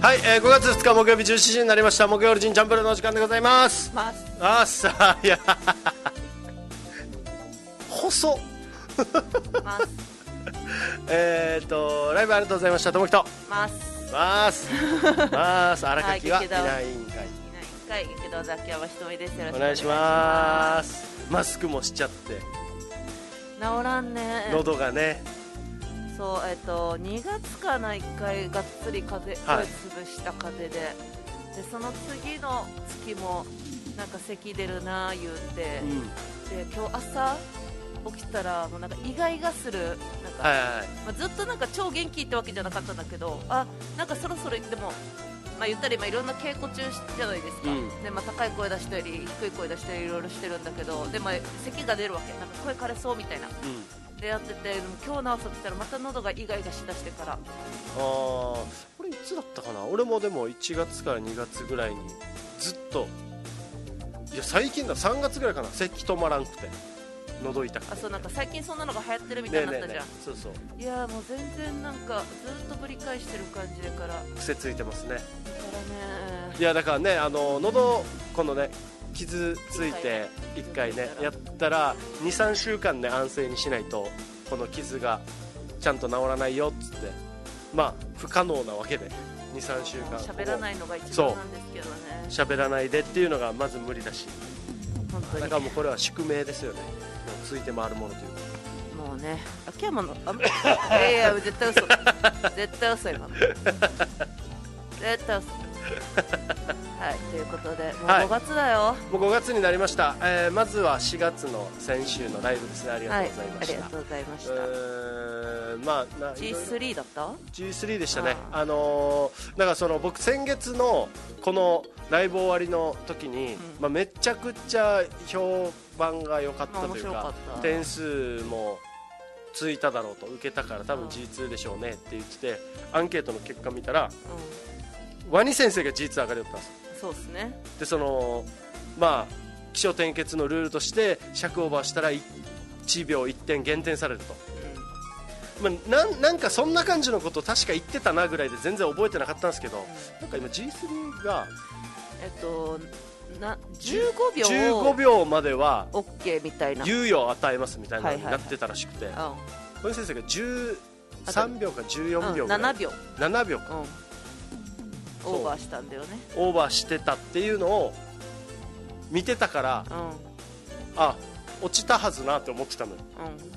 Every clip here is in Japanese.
はい、5月2日木曜日17時になりました。木曜日ジャンプルのお時間でございます。さあ、いや細っライブありがとうございました。ともきとます荒垣はいないんかい。 劇団ザキヤマひとみです。よろしくお願いします。マスクもしちゃって治らんね。 喉がね。 そう、2月かな、1回がっつり風邪、潰した風邪で、その次の月もなんか咳出るな言うて、で今日朝起きたらもうなんかイガイガする、なんか、ずっとなんか超元気ってわけじゃなかったんだけど、なんかそろそろでも、言ったら今いろんな稽古中じゃないですか、で高い声出したり低い声出したりいろいろしてるんだけど、で咳が出るわけ、なんか声枯れそうみたいな、でやってて、でも今日の朝来たらまた喉がイガイガしだしてから。 これいつだったかな。俺もでも1月から2月ぐらいにずっと、いや最近だ3月ぐらいかな、咳止まらんくて喉痛くて。 そう、なんか最近そんなのが流行ってるみたいになったじゃん。 そうそう。 いやもう全然なんかずっとぶり返してる感じだから。 癖ついてますね。だからね。 いやだからね、喉今度ね傷ついて1回ねやったら 2,3 週間ね安静にしないとこの傷がちゃんと治らないよっつって、不可能なわけで 2,3 週間喋らないのが一番なんですけどね。 喋らないでっていうのがまず無理だし、 本当にだからもうこれは宿命ですよね。もうついて回るものというか。 もうね、秋山のいや絶対嘘絶対嘘今の絶対嘘はい、ということでもう5月だよ、 もう5月になりました。まずは4月の先週のライブですね。ありがとうございました。 ありがとうございました。G3 だった？ G3 でしたね。だからその僕先月のこのライブ終わりの時に、めちゃくちゃ評判が良かったというか、点数もついただろうと、受けたから多分 G2 でしょうねって言ってて、アンケートの結果見たら、ワニ先生が G2 上がりだったんです。 そうですね。 でその起承転結のルールとして尺オーバーしたら1秒1点減点されると、なんかそんな感じのことを確か言ってたなぐらいで全然覚えてなかったんですけど、なんか今 G3 が15秒までは OK みたいな猶予を与えますみたいなのになってたらしくて、小西先生が13秒か14秒ぐらい、7秒か、 オーバーしたんだよね。 オーバーしてたっていうのを見てたから、落ちたはずなって思ってたのよ、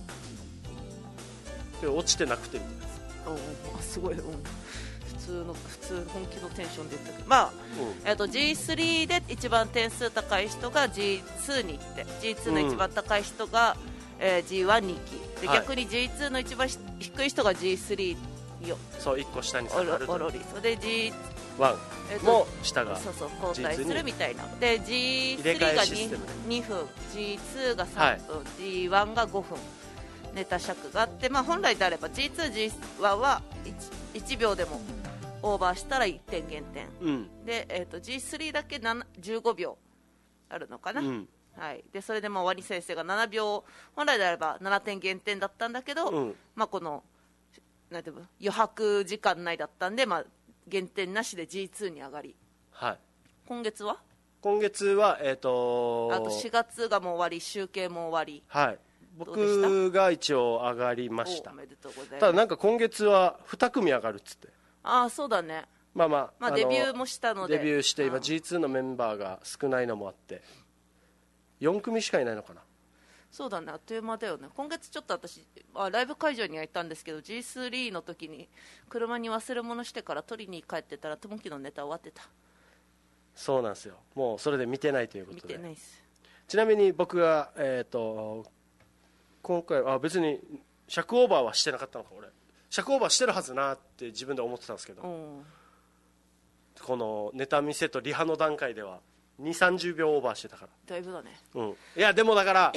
で落ちてなくてみたいな。 すごい、普通本気のテンションで言ったけど、G3 で一番点数高い人が G2 に行って、 G2 の一番高い人が、G1 に行きで、逆に G2 の一番低い人が G3 よ。 そう1個下に下がると。 おろり。それで G1 も下が交代するみたいな。で G3 が 2分 G2 が3分、G1 が5分ネタ尺があって、本来であれば G2、G1 は 1秒でもオーバーしたら1点減点、で、G3 だけ15秒あるのかな、でそれでワニ先生が7秒、本来であれば7点減点だったんだけど、このなんていうの、余白時間内だったんで、減点なしで G2 に上がり、今月はあと4月がもう終わり、集計も終わり、 僕が一応上がりました。 おめでとうございます。 ただなんか今月は2組上がるっつって、 そうだね。 デビューもしたので、 デビューして今 G2 のメンバーが少ないのもあって4組しかいないのかな。 そうだね、あっという間だよね。今月ちょっと私ライブ会場には行ったんですけど、 G3 の時に車に忘れ物してから取りに帰ってたらともきのネタ終わってた。 そうなんですよ。もうそれで見てないということで。 見てないです。 ちなみに僕が今回は別に尺オーバーはしてなかったのか。俺尺オーバーしてるはずなって自分で思ってたんですけど、このネタ見せとリハの段階では2、30秒オーバーしてたから。 だいぶだね。 いやでもだから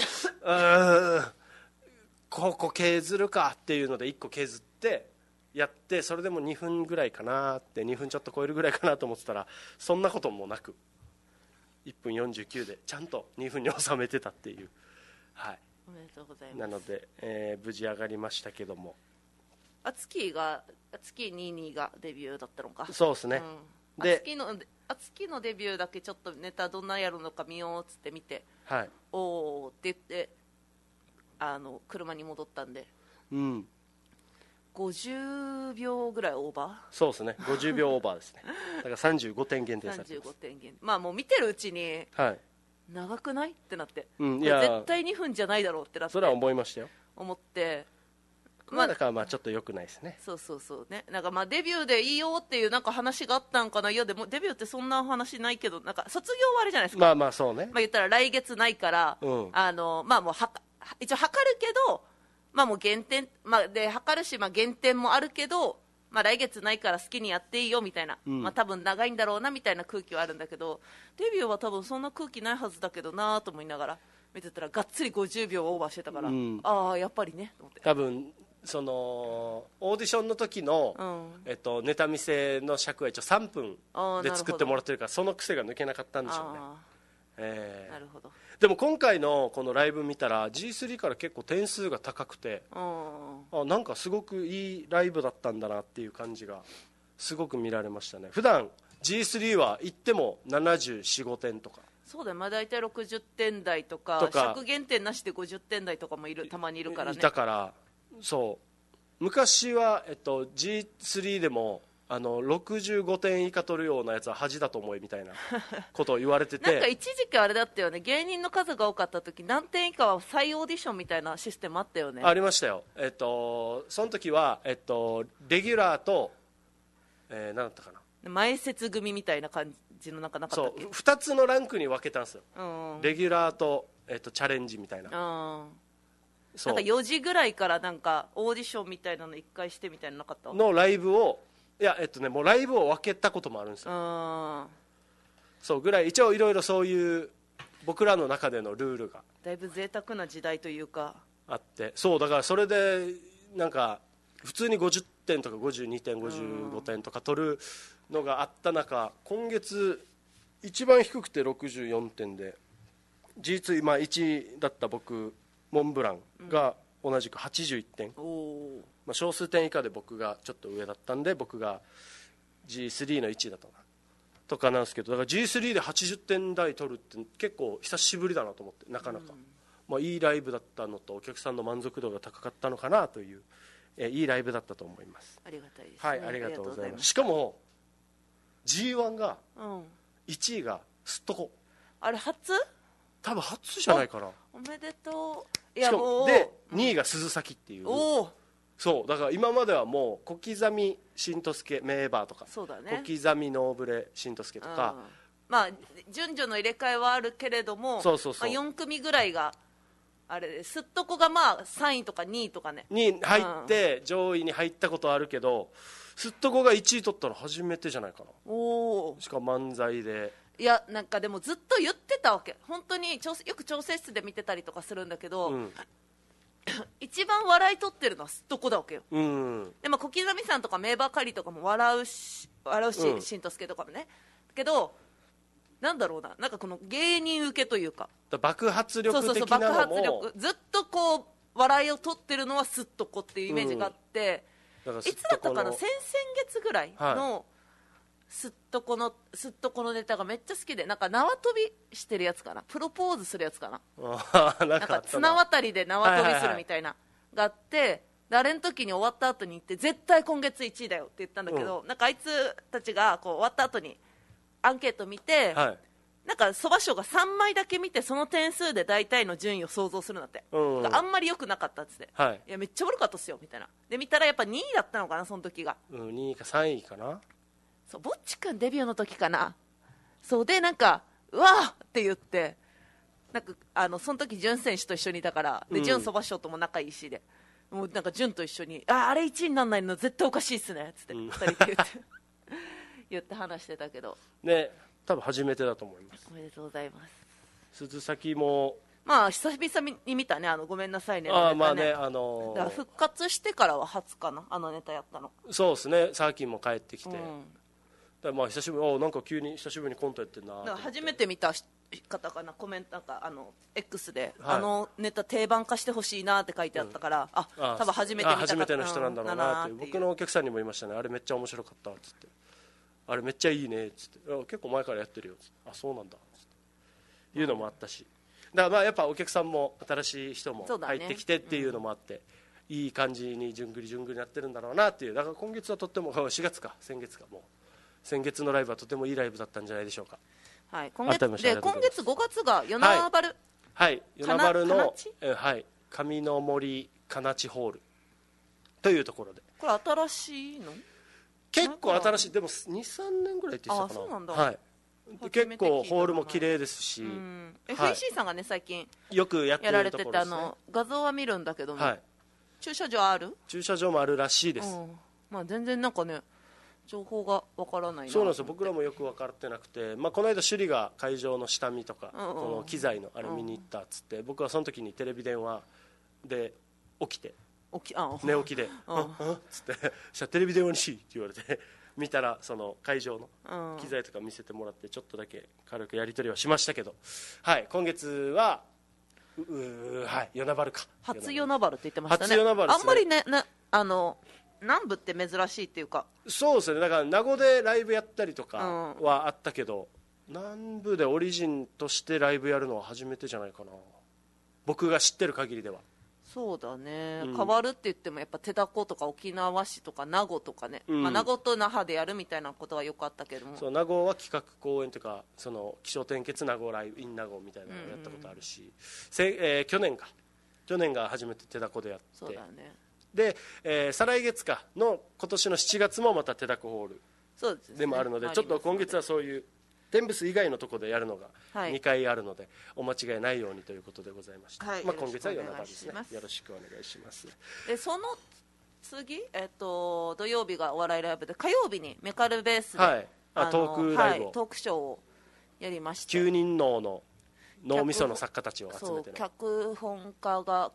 ここ削るかっていうので1個削ってやって、それでも2分ぐらいかなって、2分ちょっと超えるぐらいかなと思ってたら、そんなこともなく1分49でちゃんと2分に収めてたっていう。 おめでとうございます。 なので、無事上がりましたけども、 アツキ22がデビューだったのか。 そうですね、 でアツキのデビューだけちょっとネタどんなやるのか見ようっつって見て、 はい、 おーって言って車に戻ったんで、50秒ぐらいオーバー。 そうですね、50秒オーバーですね。だから35点減点されてます。 35点減、まあもう見てるうちに、 はい、 長くないってなって、 いや絶対2分じゃないだろうってなって、 それは思いましたよ。 思って、 だからまあちょっと良くないですね。 そうね、なんかまあデビューでいいよっていうなんか話があったんかな。いやでもデビューってそんな話ないけど、なんか卒業はあれじゃないですか。 まあそうね、 言ったら来月ないから、まあもう一応測るけど、まあもう減点、で測るし、減点もあるけど、来月ないから好きにやっていいよみたいな、多分長いんだろうなみたいな空気はあるんだけど、デビューは多分そんな空気ないはずだけどなと思いながら見てたら、がっつり50秒オーバーしてたから、ああやっぱりねと思って。 多分そのオーディションの時の、ネタ見せの尺は一応3分で作ってもらってるから、その癖が抜けなかったんでしょうね。 なるほど。 でも今回のこのライブ見たら G3 から結構点数が高くて、なんかすごくいいライブだったんだなっていう感じがすごく見られましたね。普段 G3 は行っても74、5点とか。 そうだよ、大体60点台とか尺減点なしで50点台とかもたまにいるからね。 だからそう昔は、G3 でも65点以下取るようなやつは恥だと思いみたいなことを言われててなんか一時期あれだったよね、芸人の数が多かった時何点以下は再オーディションみたいなシステムあったよね。 ありましたよ。その時は、レギュラーと、何だったかな、 前説組みたいな感じのなんかなかったっけ。 そう2つのランクに分けたんですよ、レギュラーと、チャレンジみたいな。 なんか4時ぐらいからなんかオーディションみたいなの1回してみたいなのなかったのライブを、いやもうライブを分けたこともあるんですよ。そうぐらい一応いろいろそういう僕らの中でのルールがだいぶ贅沢な時代というかあって、そうだからそれでなんか普通に50点とか52点55点とか取るのがあった中、今月一番低くて64点で G2、1位だった僕モンブランが同じく81点、小数点以下で僕がちょっと上だったんで、僕が G3 の1位だったなとかなんですけど、だから G3 で80点台取るって結構久しぶりだなと思って、なかなか、いいライブだったのとお客さんの満足度が高かったのかなという、いいライブだったと思います。 ありがたいですね。 はい、ありがとうございます。しかも G1 が1位がすっとこ、 あれ初？ 多分初じゃないかな。 おめでとう。 しかもで2位が鈴崎っていう、そうだから今まではもう小刻みしんとすけ名バーとか、 そうだね、 小刻みノーブレしんとすけとか、 順序の入れ替えはあるけれども、4組ぐらいがあれですっとこが3位とか2位とかねに入って、上位に入ったことあるけど、すっとこが1位取ったの初めてじゃないかな。しかも漫才で。 いやなんかでもずっと言ってたわけ、本当によく調整室で見てたりとかするんだけど、一番笑い取ってるのはすっとこだわけよ。で小刻みさんとかメーバーカリーとかも笑うししんとすけとかもね、けどなんだろうな、なんかこの芸人受けというか爆発力的なのも、 爆発力、ずっとこう笑いを取ってるのはすっとこっていうイメージがあって、いつだったかな、先々月ぐらいのすっとこのネタがめっちゃ好きで、なんか縄跳びしてるやつかな、プロポーズするやつかな、なんか綱渡りで縄跳びするみたいながあって、あれの時に終わった後に行って、絶対今月1位だよって言ったんだけど、なんかあいつたちがこう終わった後にアンケート見て、なんかそば賞が3枚だけ見て、その点数で大体の順位を想像するんだって、あんまり良くなかったっつって、いやめっちゃ悪かったっすよみたいなで見たらやっぱ2位だったのかな、その時が、 2位か3位かな。 そうぼっちくんデビューの時かな。そうでなんかうわーって言って、なんかその時潤選手と一緒にいたから、で潤そば賞とも仲いいしで、もうなんか潤と一緒にあれ1位にならないの絶対おかしいっすねっつって2人で言って話してたけどね、多分初めてだと思います。 おめでとうございます。 鈴崎も久々に見たね、ごめんなさいね、 だから復活してからは初かな、ネタやったの。 そうですね、サーキンも帰ってきて、久しぶり、なんか急に久しぶりにコントやってんな。 だから初めて見た方かな、コメントなんかX で、ネタ定番化してほしいなって書いてあったから、多分初めて見たかった、 初めての人なんだろうなって。僕のお客さんにも言いましたね、あれめっちゃ面白かったっつって、あれめっちゃいいねっつって、結構前からやってるよっつって、そうなんだっつっていうのもあったし、だからやっぱお客さんも新しい人も入ってきてっていうのもあって、いい感じにじゅんぐりじゅんぐりなってるんだろうなっていう。だから今月はとっても、4月か先月か、もう先月のライブはとてもいいライブだったんじゃないでしょうか。 はい、今月5月が与那原、 はい与那原の上の森かなちホールというところで、 これ新しいの？ 結構新しい、でも 2,3 年ぐらいって言ってたかな。 そうなんだ。 はい、結構ホールも綺麗ですし、 FEC さんがね最近よくやられてて、 画像は見るんだけども、駐車場ある？ 駐車場もあるらしいです。 全然なんかね情報がわからないな。 そうなんですよ、僕らもよく分かってなくて、この間首里が会場の下見とか、この機材のあれ見に行ったっつって、僕はその時にテレビ電話で起きて、寝起きでっつってじゃあテレビ電話にしって言われて見たら、その会場の機材とか見せてもらって、ちょっとだけ軽くやり取りはしましたけど、今月は与那原か、 初与那原って言ってましたね。 初与那原ですね。 あんまりね南部って珍しいっていうか。 そうですね、だから名護でライブやったりとかはあったけど、南部でオリジンとしてライブやるのは初めてじゃないかな、僕が知ってる限りでは。 そうだね、変わるって言ってもやっぱ手だことか沖縄市とか名護とかね、名護と那覇でやるみたいなことはよくあったけども、 そう名護は企画公演というか、その起承転結名護ライブ in 名護みたいなのをやったことあるし、去年が初めて手だこでやって、 そうだね。 で、再来月かの今年の7月もまた手だこホールでもあるので、ちょっと今月はそういうテンブス以外のところでやるのが2回あるので、お間違いないようにということでございました。今月は夜中ですね。よろしくお願いします。 でその次、土曜日がお笑いライブで、火曜日にメカルベースで、 トークライブを、 トークショーをやりまして、 9人の脳みその作家たちを集めて、 脚本家は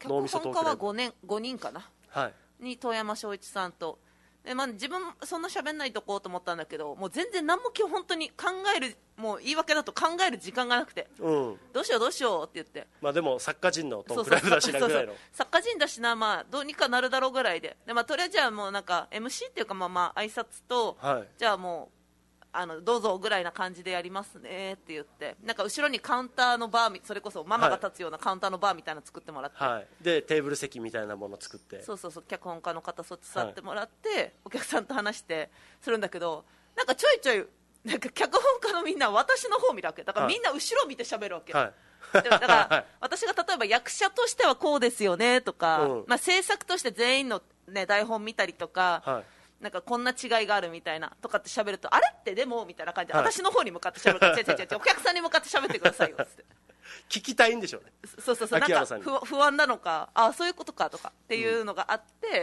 5人かな、に遠山翔一さんと、で自分そんな喋んないとこうと思ったんだけど、もう全然何も今日本当に考える、もう言い訳だと考える時間がなくて、どうしようって言って、 でも作家陣のトークライブだしなぐらいの、 作家陣だしな、どうにかなるだろうぐらいで、とりあえずじゃあもうなんか MC っていうか挨拶と、じゃあもうどうぞぐらいな感じでやりますねって言って、なんか後ろにカウンターのバー、それこそママが立つようなカウンターのバーみたいなの作ってもらって、 でテーブル席みたいなものを作って、 そう脚本家の方そっち座ってもらって、お客さんと話してするんだけど、なんかちょいちょいなんか脚本家のみんな私の方見るわけだから、みんな後ろ見て喋るわけ、だから私が例えば役者としてはこうですよねとか、制作として全員の、台本見たりとか、なんかこんな違いがあるみたいなとかって喋ると、あれってでもみたいな感じで、私の方に向かって喋るから、違うお客さんに向かって喋ってくださいよって聞きたいんでしょうね。 なんか不安なのか、そういうことかとかっていうのがあって、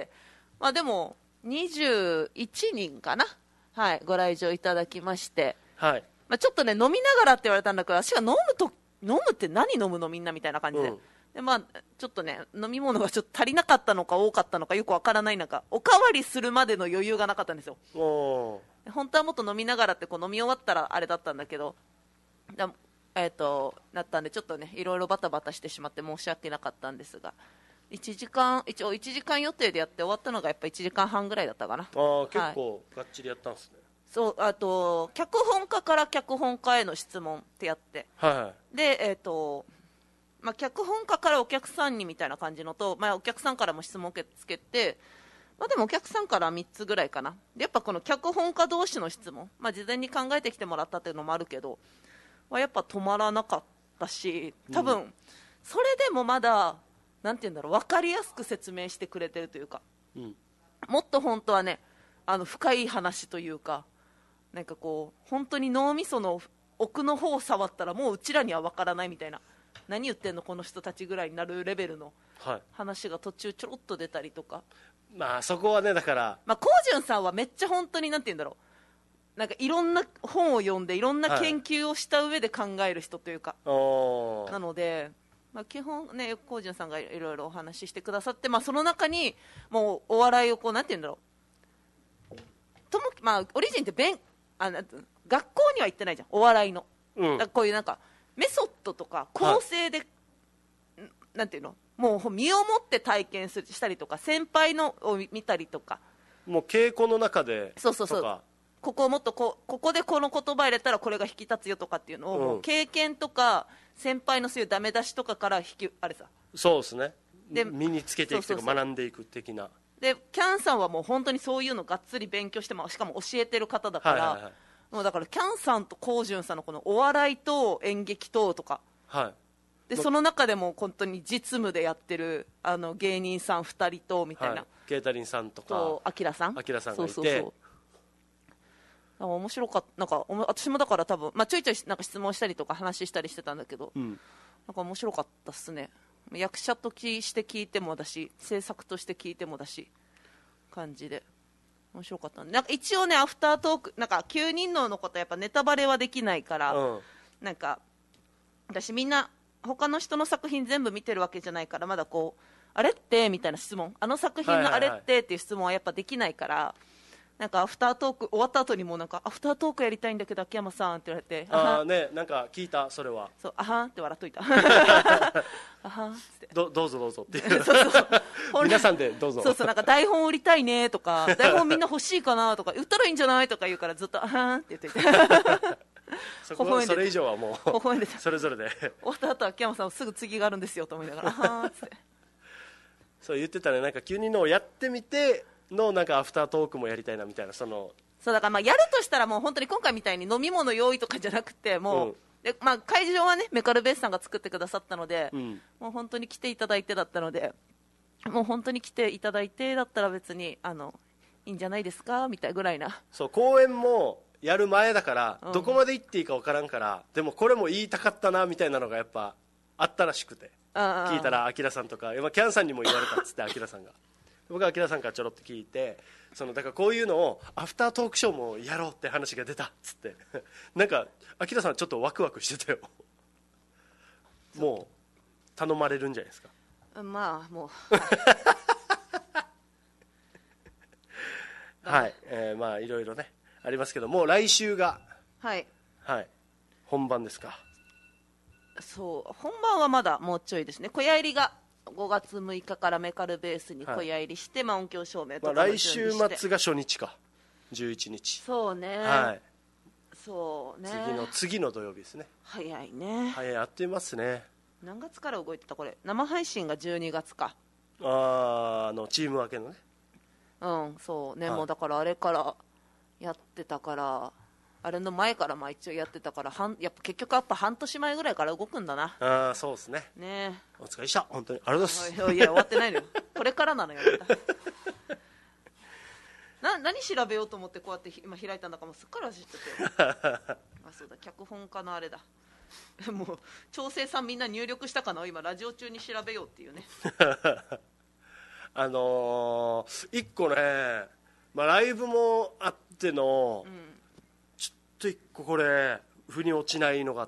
でも21人かな、ご来場いただきまして、ちょっとね飲みながらって言われたんだけど、私が飲むって何飲むのみんなみたいな感じで、でちょっとね飲み物がちょっと足りなかったのか多かったのかよくわからない中、おかわりするまでの余裕がなかったんですよ。本当はもっと飲みながらって飲み終わったらあれだったんだけど、なったんでちょっとねいろいろバタバタしてしまって申し訳なかったんですが、一応1時間予定でやって終わったのがやっぱ1時間半ぐらいだったかな。 結構がっちりやったんですね。 そう、脚本家から脚本家への質問ってやって、で脚本家からお客さんにみたいな感じのと、お客さんからも質問を受け付けて、でもお客さんから3つぐらいかな。でやっぱこの脚本家同士の質問、事前に考えてきてもらったっていうのもあるけど、やっぱ止まらなかったし、多分それでもまだなんて言うんだろう、分かりやすく説明してくれてるというか、もっと本当はね深い話というか、なんかこう本当に脳みその奥の方を触ったらもううちらには分からないみたいな、何言ってんのこの人たちぐらいになるレベルの話が途中ちょろっと出たりとか、 そこはね、だからコウジュンさんはめっちゃ本当になんて言うんだろう、なんかいろんな本を読んでいろんな研究をした上で考える人というか、なので、基本ねコウジュンさんがいろいろお話ししてくださって、その中にもうお笑いをこうなんて言うんだろう、オリジンって学校には行ってないじゃん、お笑いの、こういうなんかメソッドとか構成で、なんていうの、もう身をもって体験したりとか、先輩のを見たりとか、 もう稽古の中でそうここをもっとここでこの言葉入れたらこれが引き立つよとかっていうのを、もう経験とか先輩のそういうダメ出しとかからあれさ、そうですね、で身につけていくというか学んでいく的な。 でキャンさんはもう本当にそういうのがっつり勉強して、しかも教えてる方だから、もうだからキャンさんとコウジュンさんのこのお笑いと演劇とか、でその中でも本当に実務でやってる芸人さん2人とみたいな、 ケータリンさんとかアキラさんがいて、 面白かった。なんか私もだから多分、ちょいちょいなんか質問したりとか話したりしてたんだけど、なんか面白かったっすね。役者として聞いてもだし、制作として聞いてもだし、感じで面白かった。なんか一応ね、アフタートーク、なんか9人のことやっぱネタバレはできないから、なんか私みんな他の人の作品全部見てるわけじゃないから、まだこうあれってみたいな質問、作品のあれってっていう質問はやっぱできないから、なんかアフタートーク終わった後にもなんかアフタートークやりたいんだけど秋山さんって言われて、 なんか聞いた、それはそうあはんって笑っといたあはんってどうぞっていう皆さんでどうぞ、 なんか台本売りたいねとか台本みんな欲しいかなとか言ったらいいんじゃないとか言うから、ずっとあはんって言っていてそれ以上はもうそれぞれで終わった後秋山さんすぐ次があるんですよと思いながらあはんってそう言ってたね。なんか急にのをやってみてのなんかアフタートークもやりたいなみたいな、そうだからやるとしたらもう本当に今回みたいに飲み物用意とかじゃなくて、もう、で会場はねメカルベースさんが作ってくださったので、もう本当に来ていただいてだったので、もう本当に来ていただいてだったら別にいいんじゃないですかみたいなぐらいな。 そう公演もやる前だから、どこまで行っていいか分からんから、でもこれも言いたかったなみたいなのがやっぱあったらしくて、聞いたらアキラさんとかキャンさんにも言われたっつってアキラさんが僕はアキラさんからちょろっと聞いて、だからこういうのをアフタートークショーもやろうって話が出たっつってなんかアキラさんちょっとワクワクしてたよもう頼まれるんじゃないですか。 まあもうはい、まあいろいろねありますけど、もう来週が本番ですか。 そう本番はまだもうちょいですね。小屋入りが5月6日からメカルベースに小屋入りして、音響照明とかも準備して、 来週末が初日か、11日。 そうね、そうね、 次の土曜日ですね。 早いね。 やっていますね。 何月から動いてたこれ。生配信が12月か。 チーム分けのね。 そうね、もうだからあれからやってたから、あれの前から一応やってたから、やっぱ結局半年前ぐらいから動くんだな。 そうですね。お疲れでした。本当にありがとうございます。 いや終わってないのよこれからなのよ何調べようと思ってこうやって今開いたんだかもすっかり忘れちゃったよそうだ、脚本家のあれだもう調整さんみんな入力したかな、今ラジオ中に調べようっていうね一個ね、ライブもあっての、ちょっと一個これ腑に落ちないのがあって、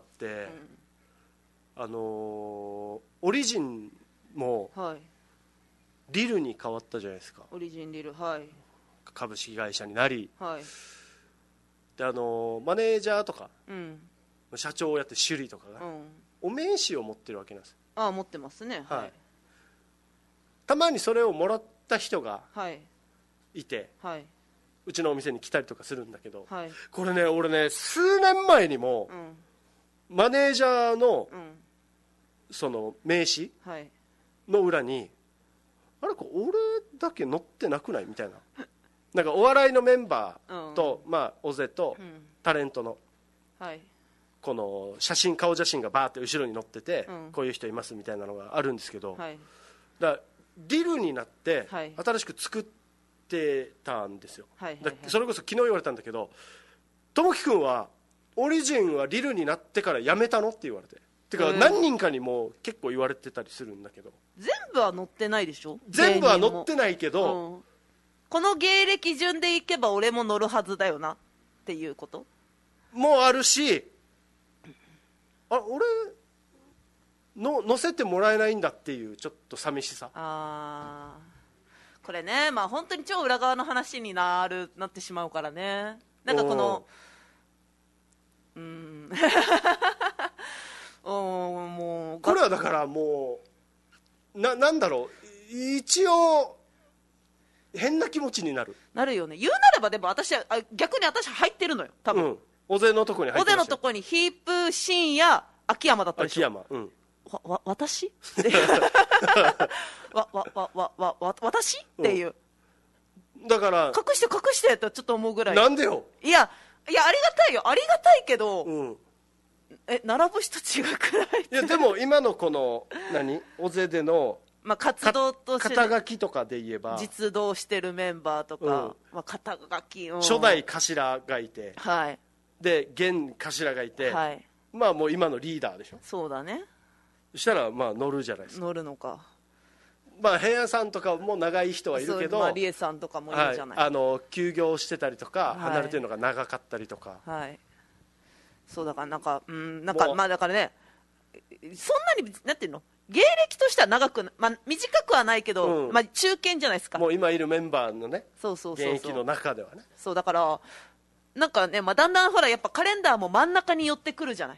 オリジンもリルに変わったじゃないですか。 オリジンリル、 株式会社になり、でマネージャーとか、社長をやって首里とかが、お名刺を持ってるわけなんです。 持ってますね。 たまにそれをもらった人がいて、うちのお店に来たりとかするんだけど、これね、俺ね、数年前にも、マネージャーの、その名刺の裏に、あれこれ俺だけ載ってなくないみたいな、なんかお笑いのメンバーと、尾瀬とタレントの、この顔写真がバーって後ろに載ってて、こういう人いますみたいなのがあるんですけど、だからリルになって新しく作ってたんですよ。それこそ昨日言われたんだけど、ともきくんはオリジンはリルになってからやめたのって言われて、てか何人かにも結構言われてたりするんだけど、 全部は載ってないでしょ。 全部は載ってないけど、 この芸歴順でいけば俺も乗るはずだよなっていうこともあるし、俺乗せてもらえないんだっていうちょっと寂しさ。 これね、本当に超裏側の話になってしまうからね。なんかこのもうこれはだからもうなんだろう、一応変な気持ちになるよね。言うなればでも逆に私入ってるのよ多分、 尾瀬のとこに入ってましたよ。 尾瀬のとこにヒープ深夜秋山だったでしょ。 秋山、 私私っていう、 だから隠してとちょっと思うぐらい。 なんでよ。 いやありがたいよ、ありがたいけど、並ぶ人違くない？ いやでも今のこの尾瀬での活動として、 肩書きとかで言えば実動してるメンバーとか、肩書き、 初代頭がいて、 はい、 で現頭がいて、 はい、 まあもう今のリーダーでしょ。 そうだね。 そしたらまあ乗るじゃないですか。 乗るのか。 まあ平野さんとかも長い人はいるけど、 リエさんとかもいるじゃない、 休業してたりとか、離れてるのが長かったりとか、 そうだからなんかまあだからね、そんなになんていうの、芸歴としては短くはないけど、中堅じゃないですか。 もう今いるメンバーのね、 そう現役の中ではね。 そうだからなんかね、だんだんほらやっぱカレンダーも真ん中に寄ってくるじゃない。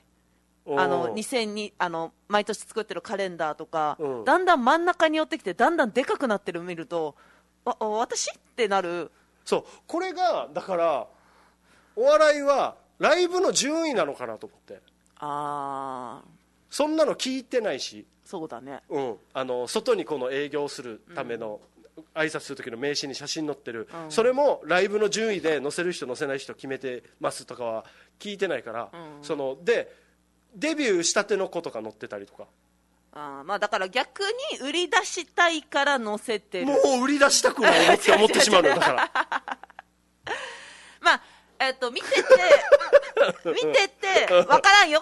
毎年作ってるカレンダーとか、だんだん真ん中に寄ってきて、だんだんでかくなってるの見ると、私ってなる。 そう、これがだからお笑いはライブの順位なのかなと思って。そんなの聞いてないし。 そうだね、 外にこの営業するための、挨拶する時の名刺に写真載ってる、それもライブの順位で載せる人載せない人決めてますとかは聞いてないから、でデビューしたての子とか載ってたりとか、 だから逆に売り出したいから載せてる。 もう売り出したくないって思ってしまうのだから見てて分からんよ、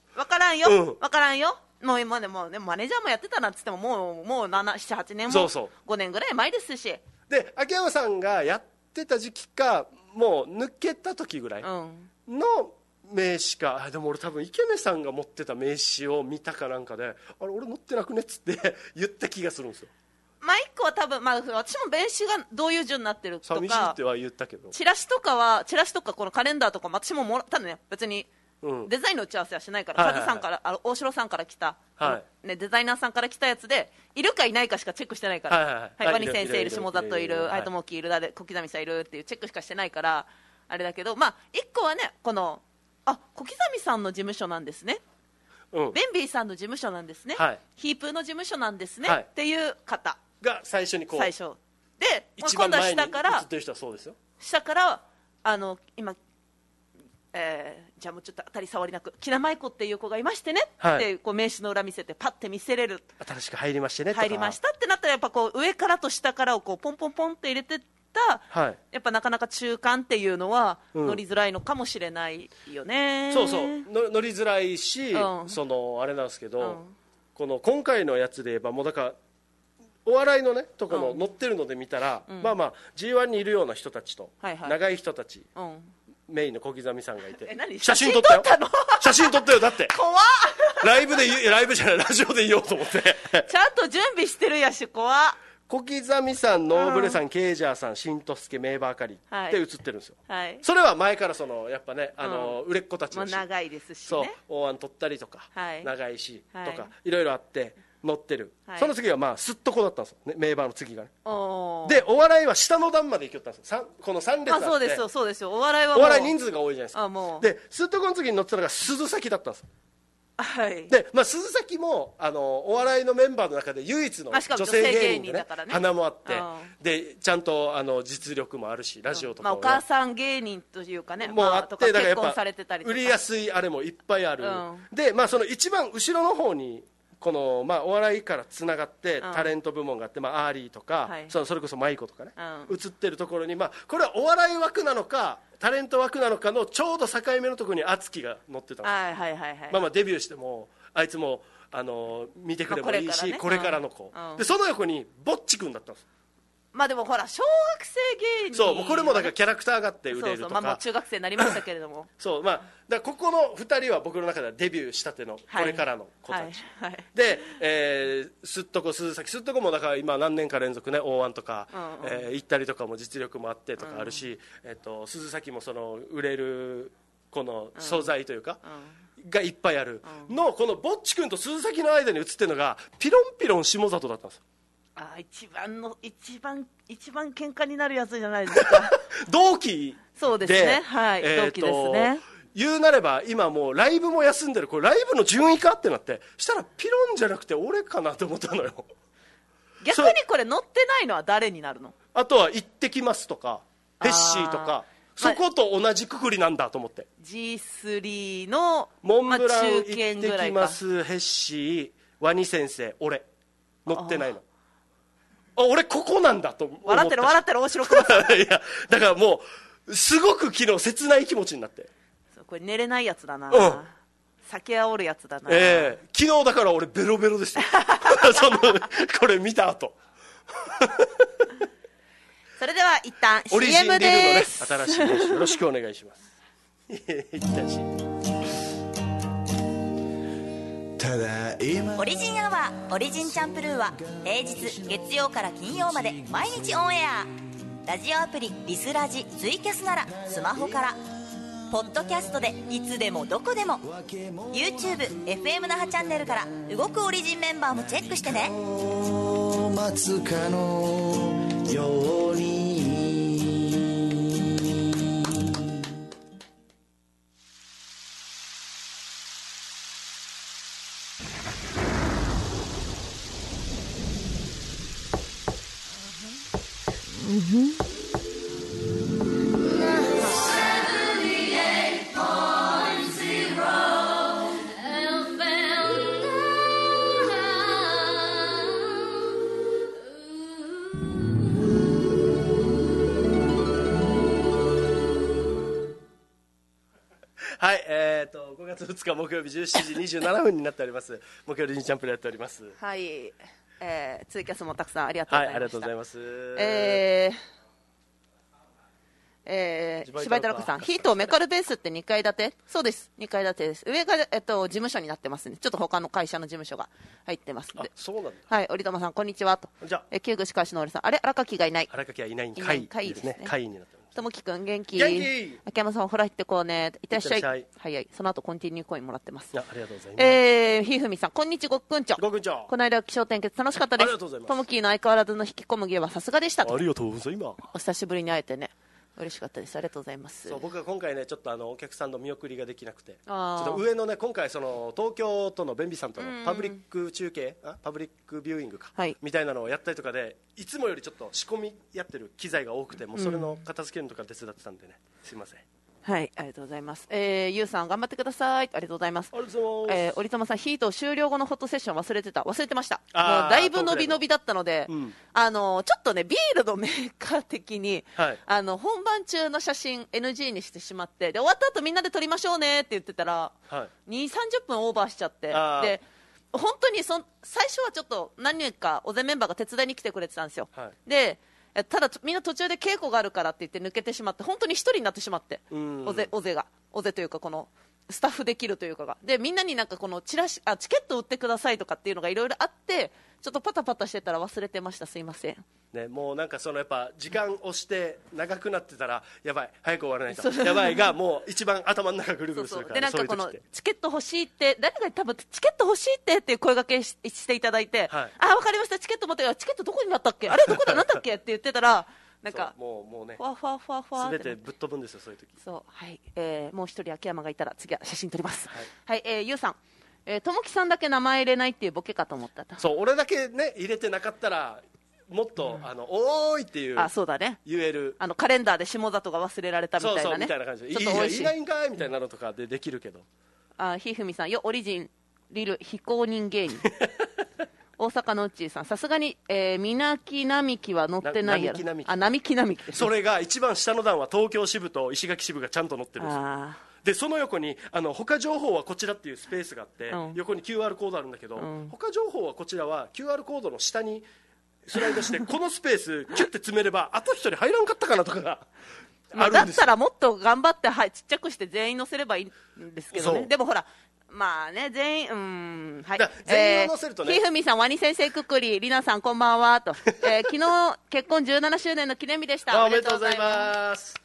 もう今でもマネージャーもやってたなんつってももう7、8年も5年ぐらい前ですし。 で秋山さんがやってた時期かもう抜けた時ぐらいの名刺か、でも俺多分池目さんが持ってた名刺を見たかなんかで、あれ俺持ってなくねっつって言った気がするんですよ。 1個は多分、私も名刺がどういう順になってるとか寂しいっては言ったけど、 チラシとかこのカレンダーとかも私ももらったのね。別にデザインの打ち合わせはしないから、カズさんから大城さんから来た、デザイナーさんから来たやつでいるかいないかしかチェックしてないから、ワニ先生いる、下里いる、友樹いる、小刻みさんいるっていうチェックしかしてないからあれだけど、1個はね、この小刻みさんの事務所なんですね、ベンビーさんの事務所なんですね、ヒープーの事務所なんですね、っていう方が最初に最初で、 一番前に映ってる人はそうですよ。 下から今じゃあもうちょっと当たり障りなく木名舞子っていう子がいましてねってこう名刺の裏見せてパッて見せれる。 新しく入りましてねとか、 入りましたってなったらやっぱこう上からと下からをこうポンポンポンって入れてったやっぱなかなか中間っていうのは乗りづらいのかもしれないよね。 そうそう乗りづらいし、そのあれなんですけど、この今回のやつで言えばもうだからお笑いのねとこの乗ってるので見たら、G1 にいるような人たちと長い人たち、メインの小刻みさんがいて、写真撮ったよ。写真撮ったよ。だって怖っライブじゃない、ラジオで言おうと思ってちゃんと準備してるやし、怖っ。 小刻みさん、ノーブレさん、ケイジャーさん、しんとすけ、メイバーカリって写ってるんですよ。それは前からやっぱね、売れっ子たちのし、 長いですしね、 そう大安取ったりとか、長いしとかいろいろあって乗ってる、その次はすっとこだったんですよね、メイバーの次がね。でお笑いは下の段まで行きよったんですよ。この3列あって、 そうですよそうですよ、お笑いはお笑い人数が多いじゃないですか。ですっとこの次に乗ってたのが鈴崎だったんです。で鈴崎もお笑いのメンバーの中で唯一の女性芸人でね、花もあって、でちゃんと実力もあるし、ラジオとかお母さん芸人というかね、 もうあって、だからやっぱ売りやすいあれもいっぱいある。でその一番後ろの方にこのお笑いからつながってタレント部門があって、アーリーとかそれこそ舞子とかね映ってるところに、これはお笑い枠なのかタレント枠なのかのちょうど境目のところに敦貴が乗ってたんですよ。デビューしてもあいつも見てくればいいし、これからの子で、その横にぼっちくんだったんです。 でもほら小学生芸人、 そうもうこれもだからキャラクターがあって売れるとか、 もう中学生になりましたけれどもそうだからここの2人は僕の中ではデビューしたてのこれからの子たち、ですっとこ鈴崎、すっとこもだから今何年か連続ね大安とか行ったりとかも実力もあってとかあるし、鈴崎もその売れるこの素材というか、 がいっぱいあるの、このぼっちくんと鈴崎の間に映ってるのがピロンピロン下里だったんですよ。 一番喧嘩になるやつじゃないですか。 同期で、 そうですね、はい、同期ですね。 言うなれば今もうライブも休んでる、これライブの順位かってなって、したらピロンじゃなくて俺かなと思ったのよ。 逆にこれ乗ってないのは誰になるの？ あとは行ってきますとかヘッシーとか、そこと同じくくりなんだと思って、 G3 のモンブラン中行って堅ぐらいか。 きますヘッシーワニ先生、俺乗ってないの。俺ここなんだと思った。 笑ってる大城君いやだからもうすごく昨日切ない気持ちになって、 これ寝れないやつだな、酒煽るやつだな、 昨日だから俺ベロベロでしたこれ見た後それでは一旦オリジン CM リルのねです。 新しい練習よろしくお願いします一旦 CM。 オリジンアワーオリジンチャンプルーは平日月曜から金曜まで毎日オンエア。ラジオアプリリスラジツイキャスならスマホから、ポッドキャストでいつでもどこでも YouTube、FM 那覇チャンネルから動くオリジンメンバーもチェックしてね。 待つかのようにはい、5月2日木曜日17時27分になっております木曜日にチャンプルやっております。 はい、ツイキャスもたくさんありがとうございました。 はい、ありがとうございます。 柴井太郎さん、ヒートメカルベースって2階建て？そうです、2階建てです。上が、事務所になってますね。ちょっと他の会社の事務所が入ってますんで。 そうなんだ。 はい、折友さんこんにちはと。 じゃあ旧具司会士の折さん、あれ荒垣がいない。 荒垣はいないんかいですね。 会になってます。 ともきくん元気？ 元気。 秋山さんお風呂入ってこうね。いってらっしゃい。 いってらっしゃい。 はいはい。その後コンティニューコインもらってます。 ありがとうございます。 ひふみさんこんにちごっくんちょ。 ごくんちょ。 この間気象点結楽しかったです。 ありがとうございます。 ともきの相変わらずの引き小麦はさすがでしたと。 ありがとうございます。 お久しぶりに会えてね。嬉しかったです。ありがとうございます。 そう、僕は今回ねちょっとお客さんの見送りができなくて、ちょあっと上のね今回その東京都の便利さんとのパブリック中継、パブリックビューイングか、 はいみたいなのをやったりとかで、いつもよりちょっと仕込みやってる機材が多くて、もうそれの片付けるのとか手伝ってたんでね、すいません。 はい、ありがとうございます。ゆうさん頑張ってください。ありがとうございます。 ありがとうございます。 折友さん、ヒート終了後のフォトセッション忘れてました。 あーもうだいぶ伸び伸びだったので、 うんちょっとねビールのメーカー的に、 はい本番中の写真 NG にしてしまって、で終わった後みんなで撮りましょうねって言ってたら、 はい 2、30分オーバーしちゃって、 あーで本当に最初はちょっと何人か小瀬メンバーが手伝いに来てくれてたんですよ。 はいでただみんな途中で稽古があるからって言って抜けてしまって、本当に一人になってしまって、 うん小瀬というかこのスタッフできるというかがで、みんなになんかこのチケット売ってくださいとかっていうのがいろいろあって、ちょっとパタパタしてたら忘れてました。すいません。 ね、もうなんかそのやっぱ時間押して長くなってたらやばい、早く終わらないとやばいがもう一番頭の中ぐるぐるするから、 でなんかこのそういう時ってチケット欲しいって誰かに多分チケット欲しいっていう声掛けしていただいて、 はいあ分かりました、チケット持ってる、チケットどこになったっけ、あれどこだなんだっけって言ってたらなんかそうもうねふわふわふわふわって全てぶっ飛ぶんですよ、そういう時。 そう、はい、もう一人秋山がいたら次は写真撮ります。 はい、 はいゆうさん、ともきさんだけ名前入れないっていうボケかと思ったと。 そう俺だけね入れてなかったらもっと、おーいっていうあそうだね、 言える、 カレンダーで下里が忘れられたみたいなね、 そうみたいな感じで、 ちょっと美味しいいないんかいみたいなのとかでできるけど、 ひふみさんよ、オリジンリル非公認芸人大阪のうっちーさん、さすがに、みなき並木は載ってないやろ。並木並木です、ね、 それが一番下の段は東京支部と石垣支部がちゃんと載ってるんですよ。でその横に他情報はこちらっていうスペースがあって、横に QR コードあるんだけど、他情報はこちらは QR コードの下にスライドしてこのスペースキュッて詰めればあと一人入らんかったかなとかがあるんですよ。 だったらもっと頑張って、ちっちゃくして全員載せればいいんですけどね。でもほらまあね、全員、はい。 全員を載せるとね。 ひふみさん、ワニ先生くくり、りなさんこんばんはと。昨日結婚17周年の記念日でした。 おめでとうございます。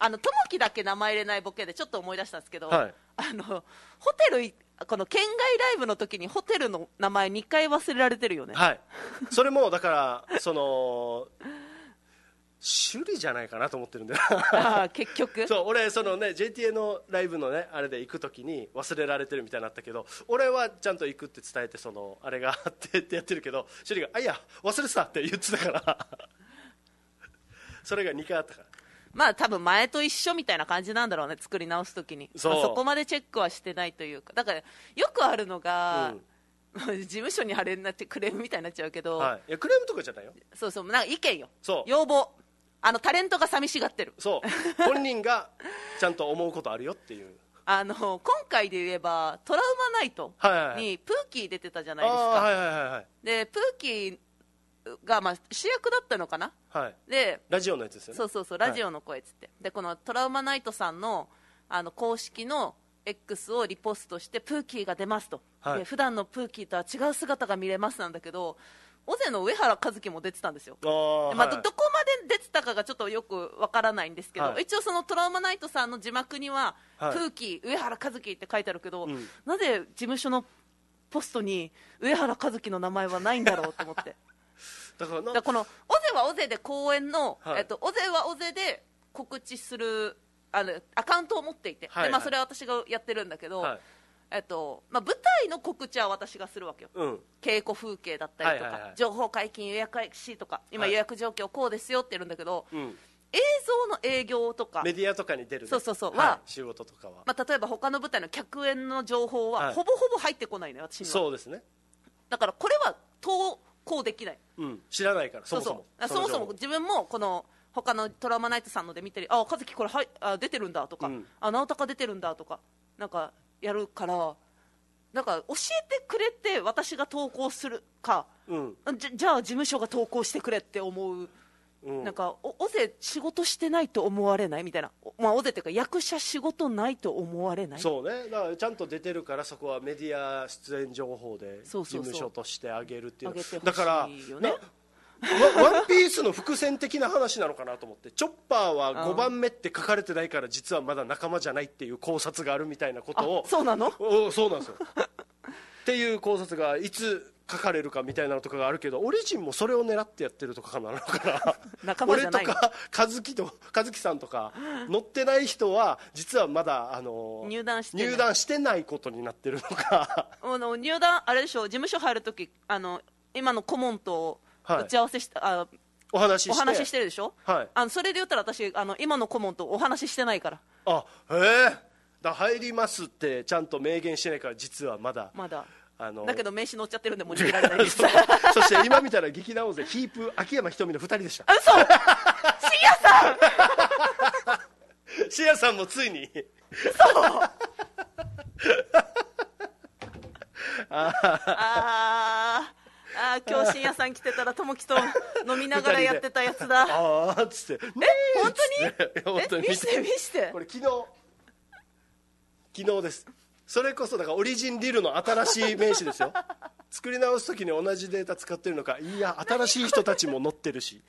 友樹だけ名前入れないボケでちょっと思い出したんですけど、 はい、 ホテルこの県外ライブの時にホテルの名前2回忘れられてるよね。 はい、それもだからその首里じゃないかなと思ってるんだよあ結局そう俺そのね JTA のライブのねあれで行く時に忘れられてるみたいになったけど、俺はちゃんと行くって伝えてそのあれがあってってやってるけど、首里がいや忘れてたって言ってたからそれが2回あったから、 まあ多分前と一緒みたいな感じなんだろうね、作り直す時に。 そこまでチェックはしてないというか、だからよくあるのが、事務所にあれになってクレームみたいになっちゃうけど、 はい、いやクレームとかじゃないよ。 そうそう、なんか意見よ、 そう要望、タレントが寂しがってる、 そう本人がちゃんと思うことあるよっていう今回で言えばトラウマナイトにプーキー出てたじゃないですか、 はいはいはいはい、 でプーキーがまあ主役だったのかな、 はい、 でラジオのやつですよね。 そうそうそう、ラジオの声っつって、はい、でこのトラウマナイトさんの公式の X をリポストしてプーキーが出ますと、はい、で普段のプーキーとは違う姿が見れますなんだけど、尾瀬の上原和樹も出てたんですよ。どこまで出てたかがちょっとよくわからないんですけど、はい、一応そのトラウマナイトさんの字幕には、はい、プーキー上原和樹って書いてあるけど、なぜ事務所のポストに上原和樹の名前はないんだろうと思ってだからこの尾瀬は尾瀬で公演の、はい、尾瀬は尾瀬で告知するアカウントを持っていて、はいはい、でそれは私がやってるんだけど、はい、舞台の告知は私がするわけよ、稽古風景だったりとか、はいはいはい、情報解禁予約開始とか今予約状況こうですよって言うんだけど、映像の営業とかメディアとかに出る、ね、 そうは、 仕事とかは、 例えば他の舞台の客演の情報は、ほぼほぼ入ってこないのよ私には。 そうですね、 だからこれは投稿できない、 知らないから、そもそも自分もこの他のトラウマナイトさんので見て和樹これ出てるんだとか、直高出てるんだとかなんかやるから、なんか教えてくれて私が投稿するか、じゃあ事務所が投稿してくれって思う、なんか尾瀬仕事してないと思われないみたいな、尾瀬っていうか役者仕事ないと思われない。 そうね、だからちゃんと出てるからそこはメディア出演情報で事務所としてあげるっていう、だからワンピースの伏線的な話なのかなと思って、チョッパーは5番目って書かれてないから実はまだ仲間じゃないっていう考察があるみたいなことを。 そうなの？ そうなんですよっていう考察がいつ書かれるかみたいなのとかがあるけど、オリジンもそれを狙ってやってるとかなのかな俺とか和樹さんとか乗ってない人は実はまだ入団してないことになってるのか入団あれでしょ、事務所入るとき今の顧問と打ち合わせしたお話ししてるでしょ、はい、それで言ったら私今の顧問とお話ししてないから。 入りますってちゃんと明言してないから、実はまだだけど名刺載っちゃってるんでもう逃げられないですそして今見たら劇団大勢ヒープ秋山ひとみの2人でした。 嘘深夜さん深夜さんもついにそう今日深夜さん来てたらともきと飲みながらやってたやつだっつって本当に見せてこれ昨日です。それこそだからオリジンディルの新しい名刺ですよ作り直す時に同じデータ使ってるのか、いや新しい人たちも載ってるし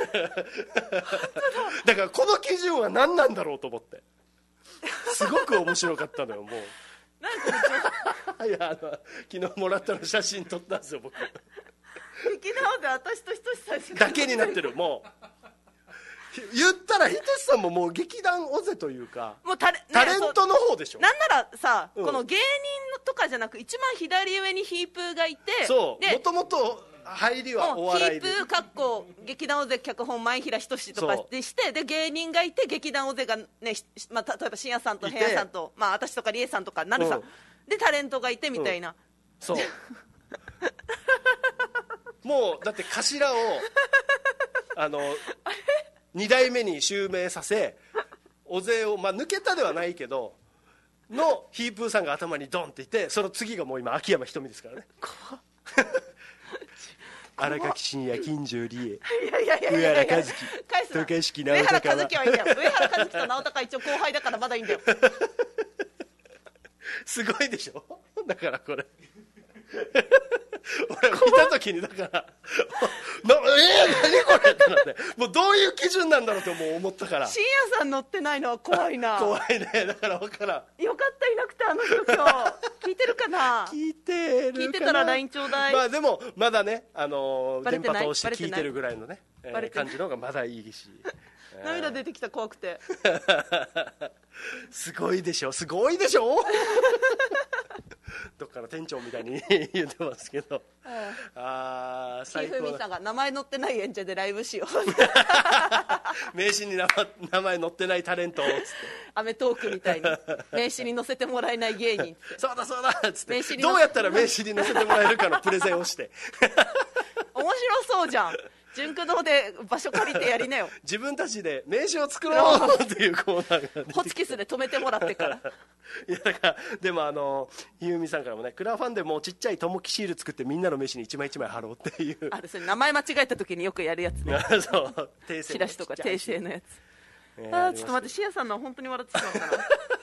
だからこの基準は何なんだろうと思ってすごく面白かったのよ。もういや昨日もらったの写真撮ったんですよ僕。 劇団で私とひとしさんしかだけになってる。もう言ったらひとしさんももう劇団尾瀬というかもうタレントの方でしょ。 なんならさ、この芸人とかじゃなく一番左上にヒープーがいて、 そうもともと入りはお笑いでヒープーかっこ劇団尾瀬脚本前平仁とかでして、で芸人がいて劇団尾瀬がね、例えば深夜さんと平さんと、私とか理恵さんとかなるさん、でタレントがいてみたいな、 そうもうだって頭を2代目に襲名させ、尾瀬を、抜けたではないけどのヒープーさんが頭にドンっていて、その次がもう今秋山ひとみですからね荒垣真也、金城理恵、上原和樹、渡嘉敷直孝。 上原和樹はいいんだよ。上原和樹と直孝一応後輩だからまだいいんだよすごいでしょ。だからこれこれ見た時にだから何これってなって、もうどういう基準なんだろうともう思ったから。 深夜さん乗ってないのは怖いな。 怖いね。だから分からん。 よかったいなくて、あの人今日聞いてるかな。 聞いてるかな。 聞いてたら LINE ちょうだい。 まあでもまだね、電波通して聞いてるぐらいのね、感じの方がまだいいし。 涙出てきた、怖くて。 すごいでしょ、すごいでしょどっかの店長みたいに言ってますけど、 最高。ひふみさんが名前載ってない演者でライブしよう名刺に名前載ってないタレントをつってアメトークみたいに名刺に載せてもらえない芸人ってそうだそうだっつってどうやったら名刺に載せてもらえるかのプレゼンをして面白そうじゃん。純駆動で場所借りてやりなよ。 自分たちで名刺を作ろうっていうコーナーがホチキスで止めてもらってからいやだからでもひゆみさんからもね、クラファンでもうちっちゃいともきシール作ってみんなの名刺に一枚一枚貼ろうっていうあれ、それ名前間違えた時によくやるやつねそう訂正チラシとか訂正のやつ、ちょっと待って、シアさんのは本当に笑ってしまったな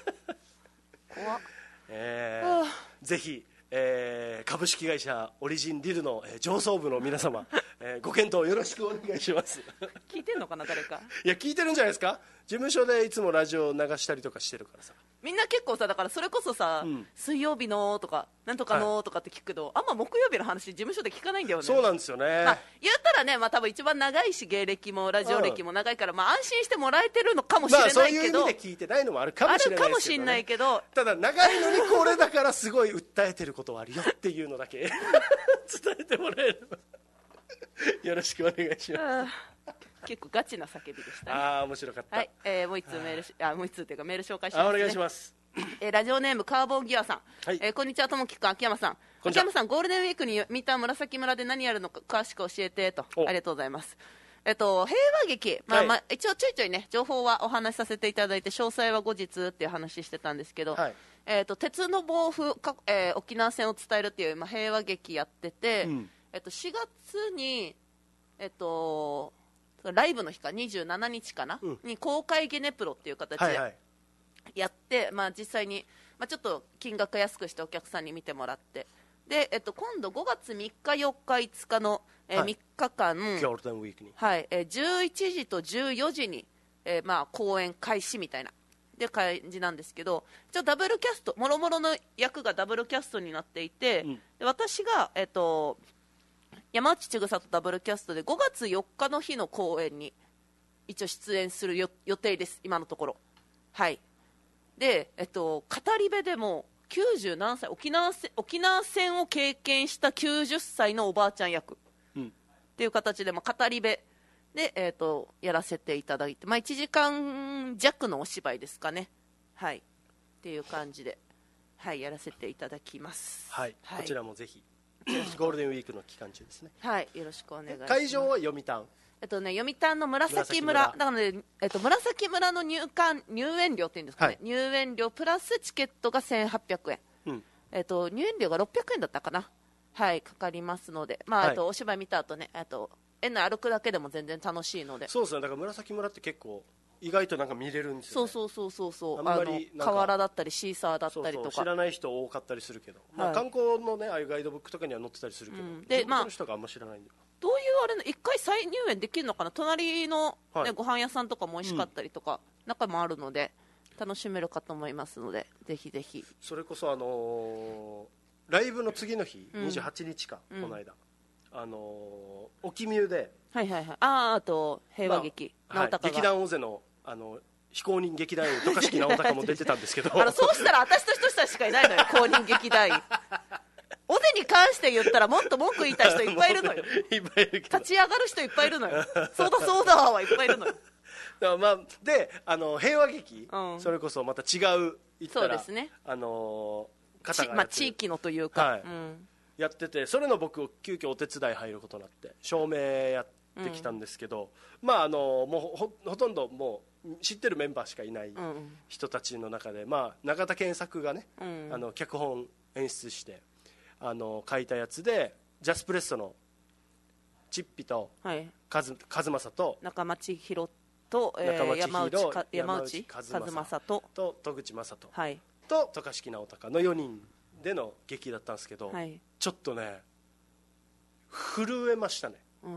怖っ、 ぜひ株式会社オリジンリルの上層部の皆様、ご検討よろしくお願いします聞いてんのかな誰か。 いや聞いてるんじゃないですか。事務所でいつもラジオ流したりとかしてるからさ。 みんな結構さ、だからそれこそさ、水曜日のとかなんとかのとかって聞くけど、あんま木曜日の話事務所で聞かないんだよね。 そうなんですよね、 まあ、言ったらね、まあ、多分一番長いし芸歴もラジオ歴も長いから、まあ、安心してもらえてるのかもしれないけど、 そういう意味で聞いてないのもあるかもしれないですけど、ね、 あるかもしれないけど、 ただ長いのにこれだからすごい訴えてることはあるよっていうのだけ伝えてもらえればよろしくお願いします。 結構ガチな叫びでしたね。 ああ面白かった。 はい、もう一通メールもう一通というかメール紹介します、ね。 お願いします。 ラジオネームカーボンギアさん、はい、こんにちは。ともきくん、秋山さん、秋山さん、ゴールデンウィークに見た紫村で何やるのか詳しく教えてと。ありがとうございます。平和劇、一応ちょいちょいね情報はお話しさせていただいて、詳細は後日っていう話してたんですけど、はい、鉄の暴風沖縄戦を伝えるっていう、平和劇やってて、4月にライブの日か27日かな、に公開ゲネプロっていう形でやって、実際に、ちょっと金額安くしてお客さんに見てもらって、で、今度5月3日4日5日の、3日間ゴールデンウィークに、 11時と14時に、公演開始みたいなで感じなんですけど、一応ダブルキャスト、もろもろの役がダブルキャストになっていて、で私が、山内千草とダブルキャストで5月4日の日の公演に一応出演する予定です、今のところ。はい。で、語り部でも90何歳、沖縄戦を経験した90歳のおばあちゃん役っていう形で、語り部で、やらせていただいて、1時間弱のお芝居ですかね。はい。っていう感じで、はい、やらせていただきます。 はい。こちらもぜひ。ゴールデンウィークの期間中ですね。 はい、よろしくお願いします。 会場は読谷。 読谷の紫村なので、紫村の入園料っていうんですかね、入園料プラスチケットが1800円、入園料が600円だったかな、はい、かかりますので、お芝居見た後ね、園内歩くだけでも全然楽しいので。 そうですね、だから紫村って結構意外となんか見れるんですよね。 そう河原だったりシーサーだったりとか、 知らない人多かったりするけど、観光のねああいうガイドブックとかには載ってたりするけど、で地元の人があんま知らないんだよ。 どういうあれの1回再入園できるのかな。隣の、ご飯屋さんとかも美味しかったりとか、中もあるので楽しめるかと思いますので、ぜひぜひ。 それこそライブの次の日、28日か、この間沖ミュで、 あと平和劇、 劇団尾瀬の非公認劇団員渡嘉敷直隆も出てたんですけどそうしたら私とひとしさんしかいないのよ公認劇団員尾瀬に関して言ったらもっと文句言いたい人いっぱいいるのよいっぱいいるけど、 立ち上がる人いっぱいいるのよそうだはいっぱいいるのよで平和劇、それこそまた違う言ったら、 そうですね、 方が地域のというか、 やってて、それの僕急遽お手伝い入ることになって照明やってきたんですけど、もうほとんどもう知ってるメンバーしかいない人たちの中で、永田健作がね、脚本演出して書いたやつで、ジャスプレッソのチッピと和正と中町宏と山内和正と戸口正人と渡嘉敷直隆の4人での劇だったんですけど、ちょっとね震えましたね。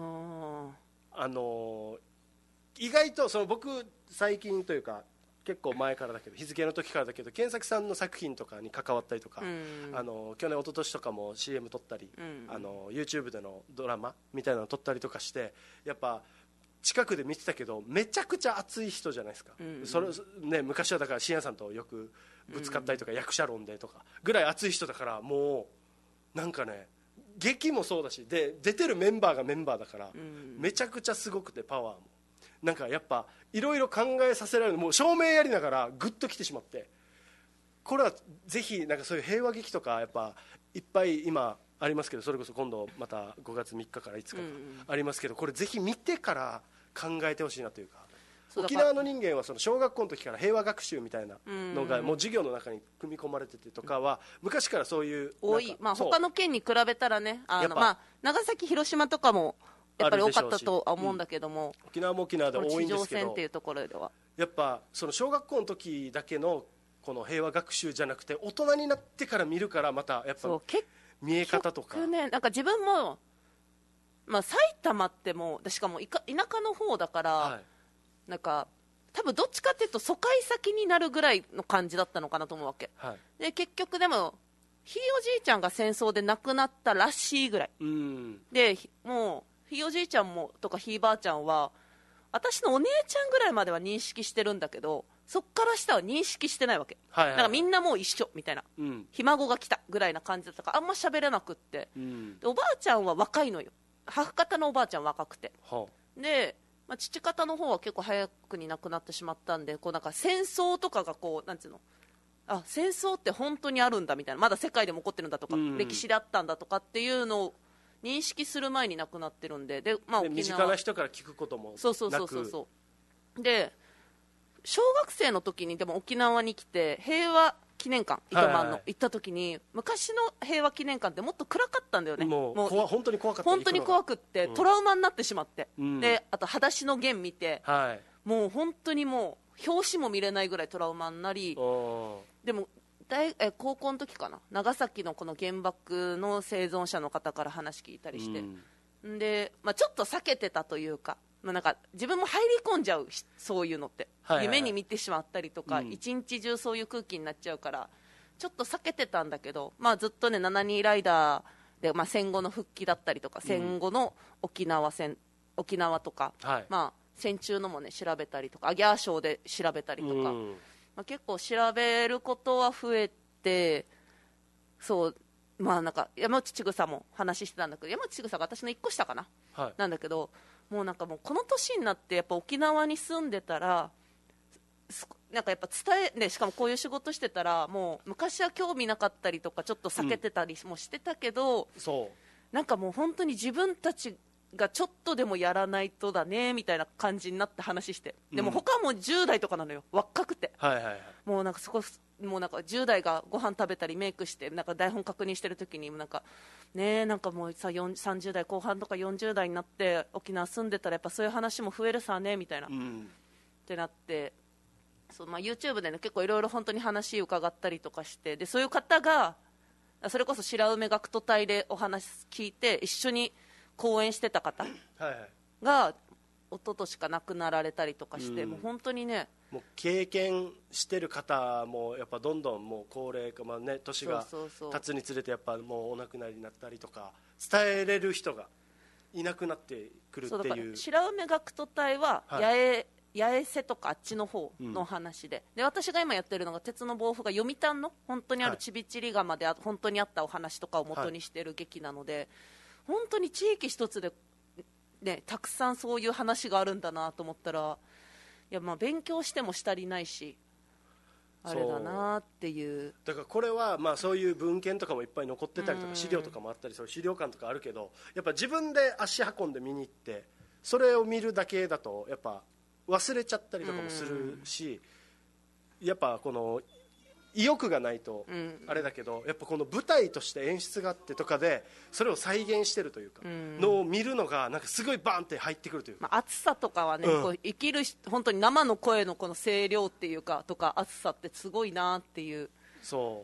意外と僕最近というか結構前からだけど、日付の時からだけど、健作さんの作品とかに関わったりとか、去年一昨年とかも CM 撮ったり、YouTube でのドラマみたいなの撮ったりとかして、やっぱ近くで見てたけどめちゃくちゃ熱い人じゃないですか、昔はだから深夜さんとよくぶつかったりとか、役者論でとかぐらい熱い人だから、もうなんかね、劇もそうだし、で出てるメンバーがメンバーだから、めちゃくちゃすごくて、パワーもなんかやっぱいろいろ考えさせられる、もう照明やりながらグッときてしまって、これはぜひなんかそういう平和劇とかやっぱいっぱい今ありますけど、それこそ今度また5月3日から5日かありますけど、これぜひ見てから考えてほしいなというか、沖縄の人間はその小学校の時から平和学習みたいなのがもう授業の中に組み込まれててとかは昔からそういう多い、他の県に比べたらね、長崎広島とかもやっぱり多かったとは思うんだけども、 沖縄も沖縄で多いんですけど、 地上戦っていうところではやっぱその小学校の時だけのこの平和学習じゃなくて、大人になってから見るからまたやっぱ見え方とかね、なんか自分も、埼玉ってもうしかも田舎の方だから、なんか多分どっちかっていうと疎開先になるぐらいの感じだったのかなと思うわけ、で結局でもひいおじいちゃんが戦争で亡くなったらしいぐらい、でもうひいおじいちゃんもとかひいばあちゃんは私のお姉ちゃんぐらいまでは認識してるんだけど、そっから下は認識してないわけ、だからみんなもう一緒みたいな、ひ孫が来たぐらいな感じだったからあんま喋れなくって、でおばあちゃんは若いのよ、母方のおばあちゃん若くて、で、父方の方は結構早くに亡くなってしまったんで、こうなんか戦争とかがこうなんていうの、戦争って本当にあるんだみたいな、まだ世界でも起こってるんだとか、歴史であったんだとかっていうのを認識する前に亡くなってるんで、で、 身近な人から聞くこともなく、 そうで小学生の時にでも沖縄に来て平和記念館糸満の行った時に、昔の平和記念館ってもっと暗かったんだよね、 もう本当に怖かった、 本当に怖くってトラウマになってしまって、であと裸足の弦見て、もう本当にもう表紙も見れないぐらいトラウマになり、でも高校の時かな、長崎のこの原爆の生存者の方から話聞いたりして、で、ちょっと避けてたというか、なんか自分も入り込んじゃう、そういうのって、夢に見てしまったりとか、一日中そういう空気になっちゃうからちょっと避けてたんだけど、ずっとね72ライダーで、戦後の復帰だったりとか、戦後の沖縄とか、戦中のもね調べたりとか、アギャーショーで調べたりとか、結構調べることは増えて、そうなんか山内千草も話してたんだけど、山内千草が私の1個下かな、なんだけど、もうなんかもうこの年になってやっぱ沖縄に住んでたら、なんかやっぱ伝え、ね、しかもこういう仕事してたら、もう昔は興味なかったりとかちょっと避けてたりもしてたけど、なんかもう本当に自分たちがちょっとでもやらないとだねみたいな感じになって話して、でも他も10代とかなのよ、若くて、もうなんかそこもうなんか10代がご飯食べたりメイクしてなんか台本確認してる時になんかね、なんかもうさ30代後半とか40代になって沖縄住んでたらやっぱそういう話も増えるさねみたいな、ってなって、YouTube でね結構いろいろ本当に話伺ったりとかして、でそういう方がそれこそ白梅学徒隊でお話聞いて一緒に講演してた方が一昨年か亡くなられたりとかして、もう本当にね、 もう経験してる方もやっぱどんどんもう高齢化、年が経つにつれてやっぱもうお亡くなりになったりとか、伝えれる人がいなくなってくるっていう。 そうだから白梅学徒隊は八重瀬とかあっちの方の話で、で私が今やってるのが鉄の暴風が読谷の本当にあるちびちり釜で本当にあったお話とかを元にしてる劇なので、本当に地域一つで、ね、たくさんそういう話があるんだなと思ったら、いや勉強してもしたりないし、あれだなっていう。 だからこれはそういう文献とかもいっぱい残ってたりとか、資料とかもあったり、そういう資料館とかあるけど、やっぱ自分で足運んで見に行ってそれを見るだけだとやっぱ忘れちゃったりとかもするし、やっぱこの意欲がないとあれだけど、やっぱこの舞台として演出があってとかでそれを再現してるというかのを見るのがなんかすごいバンって入ってくるというか、 熱さとかはね、こう生きる本当に生の声のこの声量っていうかとか熱さってすごいなっていう。 そう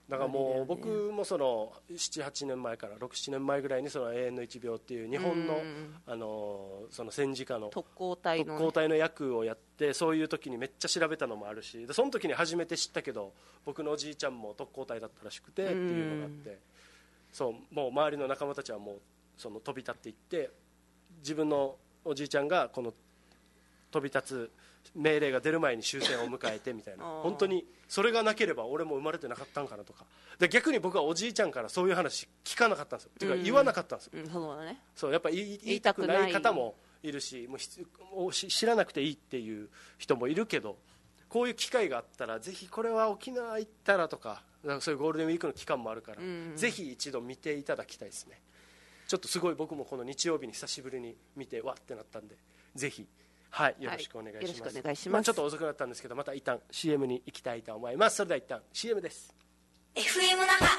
だからもう僕もその 7,8 年前から6、7年前ぐらいにその永遠の1秒っていう日本の、その戦時下の特攻隊の役をやって、そういう時にめっちゃ調べたのもあるし、その時に初めて知ったけど僕のおじいちゃんも特攻隊だったらしくてっていうのがあって、そうもう周りの仲間たちはもうその飛び立っていって、自分のおじいちゃんがこの飛び立つ命令が出る前に終戦を迎えてみたいな本当にそれがなければ俺も生まれてなかったんかなとかで、逆に僕はおじいちゃんからそういう話聞かなかったんですよ、っていうか言わなかったんですよ、 そうだね、 そうやっぱ言いたくない方もいるし、もう知らなくていいっていう人もいるけど、こういう機会があったらぜひこれは沖縄行ったらとか、そういうゴールデンウィークの期間もあるから、ぜひ一度見ていただきたいですね。ちょっとすごい僕もこの日曜日に久しぶりに見てわってなったんで、ぜひはい、よろしくお願いします。ちょっと遅くなったんですけど、また一旦 CM に行きたいと思います。それでは一旦 CM です。 FM 那覇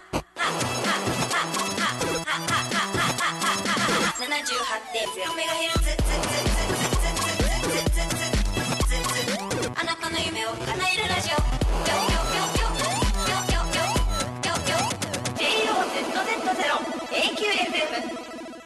78.0MHz、 あなたの夢を叶えるラジオ、JOZZ0AQFM。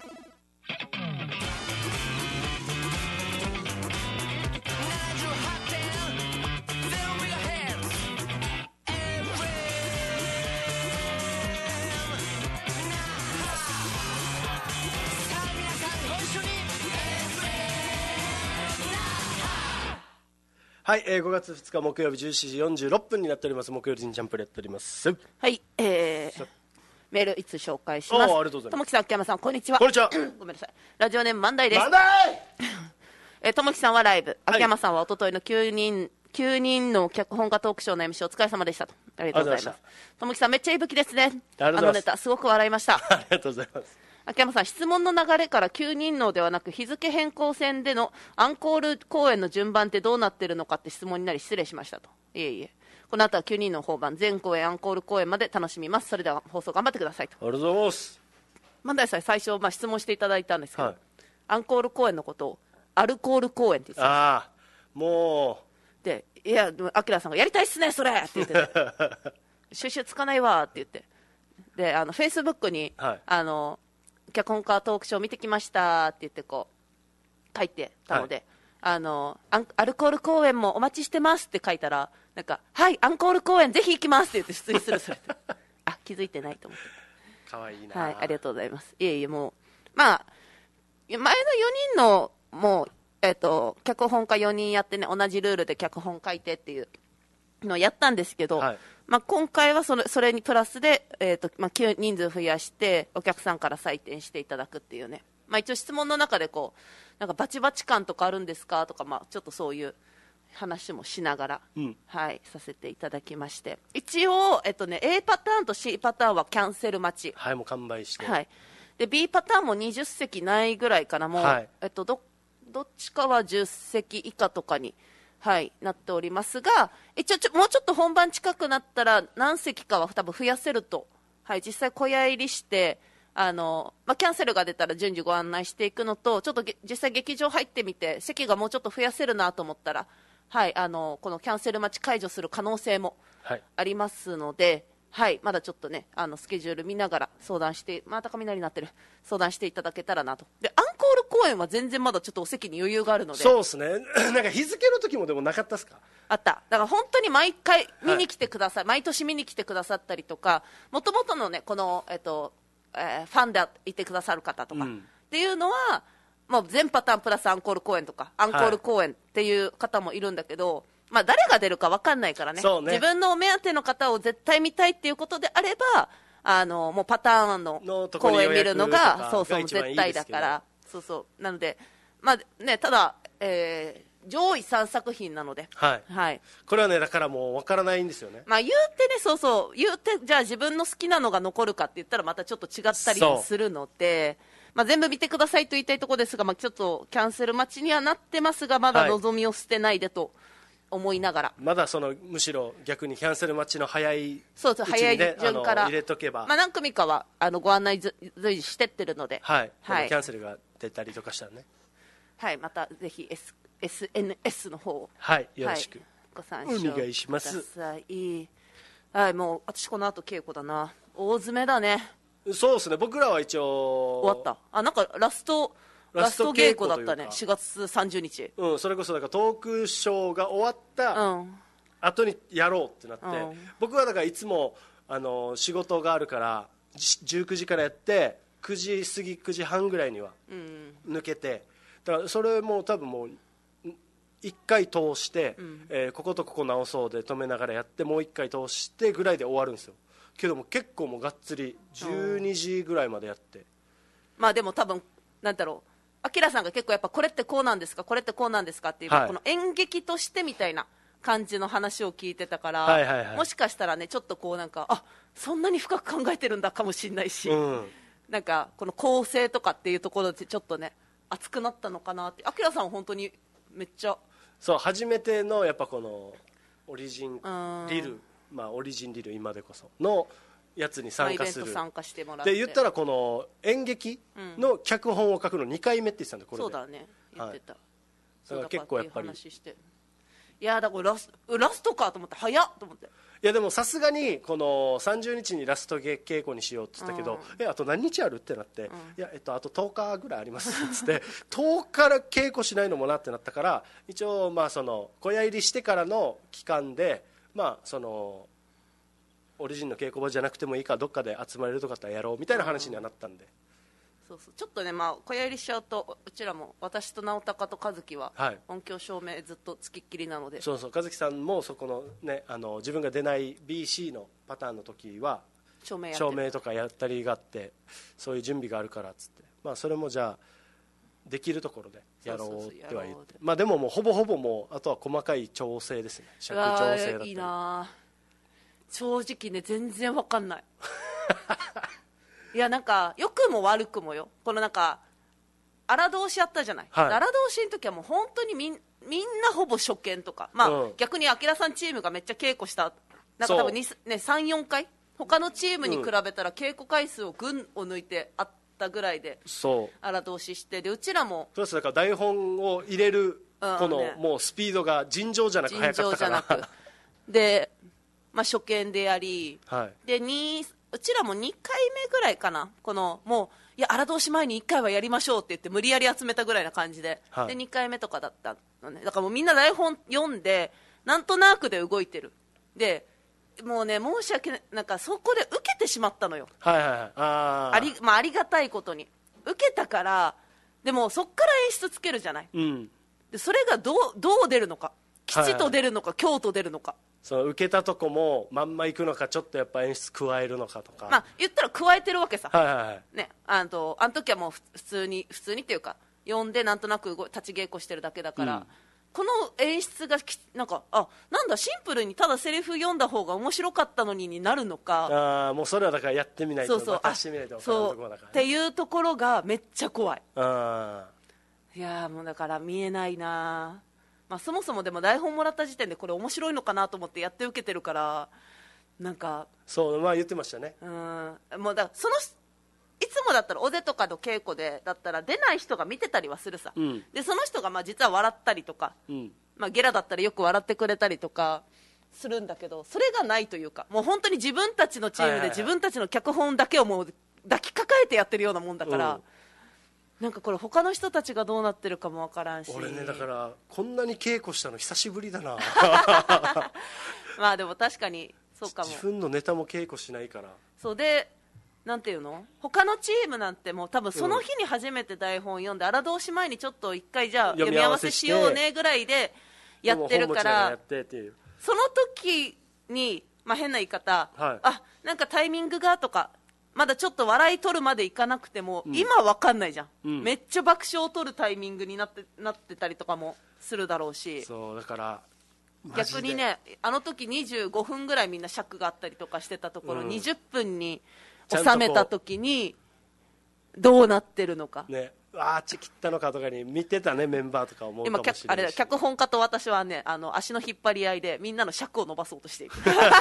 はい、5月2日木曜日17時46分になっております。木曜日にジャンプやっております。 はい、メールいつ紹介します。 ありがとうございます。 ともきさん、秋山さん、こんにちは。 こんにちは。 ごめんなさい。ラジオネーム万代です。 万代ともきさんはライブ、秋山さんはおとといの9人の脚本家トークショーの MC お疲れ様でしたと。ありがとうございます。ともきさんめっちゃいい武器ですね。あのネタすごく笑いました。 ありがとうございます。 秋山さん、質問の流れから9人のではなく日付変更線でのアンコール公演の順番ってどうなってるのかって質問になり失礼しましたと。いえいえ、この後は9人の方番全公演アンコール公演まで楽しみます。それでは放送頑張ってくださいと。 ありがとうございます。 万代さん、最初、質問していただいたんですけど、 はい、 アンコール公演のことをアルコール公演って言ってたんです。 ああ、もうで、いや、アキラさんがやりたいっすねそれって言ってて収集つかないわって言って、でフェイスブックに、 はい、 脚本家トークショー見てきましたって言ってこう書いてたので、はい、アルコール公演もお待ちしてますって書いたら、なんかはいアンコール公演ぜひ行きますって言って出演するそれあ、気づいてないと思ってかわいいな、 はい、ありがとうございます。いえいえ、もう前の4人のもう、脚本家4人やってね、同じルールで脚本書いてっていうのをやったんですけど、はい、今回はそれにプラスで、人数増やしてお客さんから採点していただくっていうね、一応質問の中でこうなんかバチバチ感とかあるんですかとか、ちょっとそういう話もしながら、はい、させていただきまして、一応、A パターンと C パターンはキャンセル待ち、 はい、もう完売して、 はい、で B パターンも20席ないぐらいかな、もう、はい、どっちかは10席以下とかに、はい、なっておりますが、一応もうちょっと本番近くなったら何席かは多分増やせると、はい、実際小屋入りしてキャンセルが出たら順次ご案内していくのと、ちょっと実際劇場入ってみて席がもうちょっと増やせるなと思ったら、はい、このキャンセル待ち解除する可能性もありますので、はい、まだちょっとねスケジュール見ながら相談して、また雷になってる、相談していただけたらなと。でアンコール公演は全然まだちょっとお席に余裕があるので。 そうですねなんか日付の時もでもなかったっすか？ あった。だから本当に毎回見に来てください、はい、毎年見に来てくださったりとか、もともとのねこの、ファンでいてくださる方とか、っていうのはもう全パターンプラスアンコール公演とかアンコール公演っていう方もいるんだけど、誰が出るか分かんないから ね、自分のお目当ての方を絶対見たいっていうことであればもうパターンの公演見るのがそう絶対だから、そうなので、ただ、上位3作品なので、 はいはい、これはねだからもう分からないんですよね。 言うてね、言うてじゃあ自分の好きなのが残るかって言ったらまたちょっと違ったりもするので、全部見てくださいと言いたいところですが、ちょっとキャンセル待ちにはなってますが、まだ望みを捨てないでと思いながら、 まだむしろ逆にキャンセル待ちの早い早い順から入れとけば、 何組かはご案内随時してってるので、 はいはい、キャンセルが出たりとかしたらね、 はい、またぜひ、SNS の方を、 はい、よろしく、 ご参照お願いします。 ください。 はい、もう私この後稽古だな。大詰めだね。 そうですね、僕らは一応終わった。なんかラスト稽古だったね。4月30日。 それこそだからトークショーが終わった後にやろうってなって、僕はだからいつも仕事があるから19時からやって9時過ぎ9時半ぐらいには抜けて、だからそれも多分もう1回通して、こことここ直そうで止めながらやってもう1回通してぐらいで終わるんですよ。けども結構もうがっつり12時ぐらいまでやって、 まあでも多分なんだろう、アキラさんが結構やっぱこれってこうなんですかこれってこうなんですかっていう、この演劇としてみたいな感じの話を聞いてたから、もしかしたらねちょっとこうなんかそんなに深く考えてるんだかもしれないし、なんかこの構成とかっていうところでちょっとね熱くなったのかなって。アキラさんは本当にめっちゃそう初めてのやっぱこのオリジンリル、オリジンリル今でこそのやつに参加する、 イベント参加してもらってで言ったらこの演劇の脚本を書くの2回目って言ってたんで、これでそうだね言ってた、 だから結構やっぱりいやだからラストかと思って早っと思って、 いやでもさすがにこの30日にラスト稽古にしようって言ったけど、あと何日あるってなって、いやあと10日ぐらいありますっつって10日から稽古しないのもなってなったから、一応その小屋入りしてからの期間でそのオリジンの稽古場じゃなくてもいいからどっかで集まれるとかだったらやろうみたいな話にはなったんで、 そうちょっとね小屋入りしちゃうとうちらも私と直隆と和樹は音響照明ずっとつきっきりなので、 そう和樹さんもそこのね自分が出ない BC のパターンの時は照明とかやったりがあって、そういう準備があるからっつって、それもじゃあできるところでやろうっては言って、でももうほぼほぼもうあとは細かい調整ですね。尺調整だったり。 いいな正直ね全然わかんないいやなんか良くも悪くもよ、このなんか荒通しやったじゃない、荒通しの時はもう本当にみんなほぼ初見とか、逆にアキラさんチームがめっちゃ稽古したなんか多分3,4 回他のチームに比べたら稽古回数を群を抜いてあったぐらいで荒通しして、でうちらもプラスだから台本を入れるこのもうスピードが尋常じゃなく速かったからで初見でやり、でうちらも2回目ぐらいかな、このもういや荒通し前に1回はやりましょうって言って無理やり集めたぐらいな感じで、で2回目とかだったのね。だからもうみんな台本読んでなんとなくで動いてるで、もうね申し訳ない、なんかそこで受けてしまったのよ、ありがたいことに受けたから。でもそっから演出つけるじゃない、でそれがどう出るのか、吉と出るのか、凶と出るのか、 その受けたとこもまんま行くのか、ちょっとやっぱ演出加えるのかとか、 言ったら加えてるわけさ、ね、あの時はもう普通にっていうか読んでなんとなく立ち稽古してるだけだから、この演出がなんかなんだシンプルにただセリフ読んだ方が面白かったのになるのか、 もうそれはだからやってみないと渡してみないと分からないところだから、 っていうところがめっちゃ怖い。いやもうだから見えないな、そもそもでも台本もらった時点でこれ面白いのかなと思ってやって受けてるから、なんかそう言ってましたね。 もうだいつもだったらおでとかの稽古でだったら出ない人が見てたりはするさ、でその人が実は笑ったりとか、ゲラだったらよく笑ってくれたりとかするんだけど、それがないというか、もう本当に自分たちのチームで自分たちの脚本だけをもう抱きかかえてやってるようなもんだから、なんかこれ他の人たちがどうなってるかもわからんし、 俺ねだからこんなに稽古したの久しぶりだなでも確かにそうかも。 自分のネタも稽古しないから。 そうでなんていうの、他のチームなんてもう多分その日に初めて台本読んで、荒通し前にちょっと一回じゃあ読み合わせしようねぐらいでやってるから、その時に、変な言い方、なんかタイミングがとかまだちょっと笑い取るまでいかなくても、今わかんないじゃん、めっちゃ爆笑を取るタイミングになってたりとかもするだろうし、 そうだから逆にねあの時25分ぐらいみんな尺があったりとかしてたところ、20分に収めた時にどうなってるのかね、あっち切ったのかとかに見てたねメンバーとか思うかもしれないし、 今あれ脚本家と私はね足の引っ張り合いでみんなの尺を伸ばそうとしている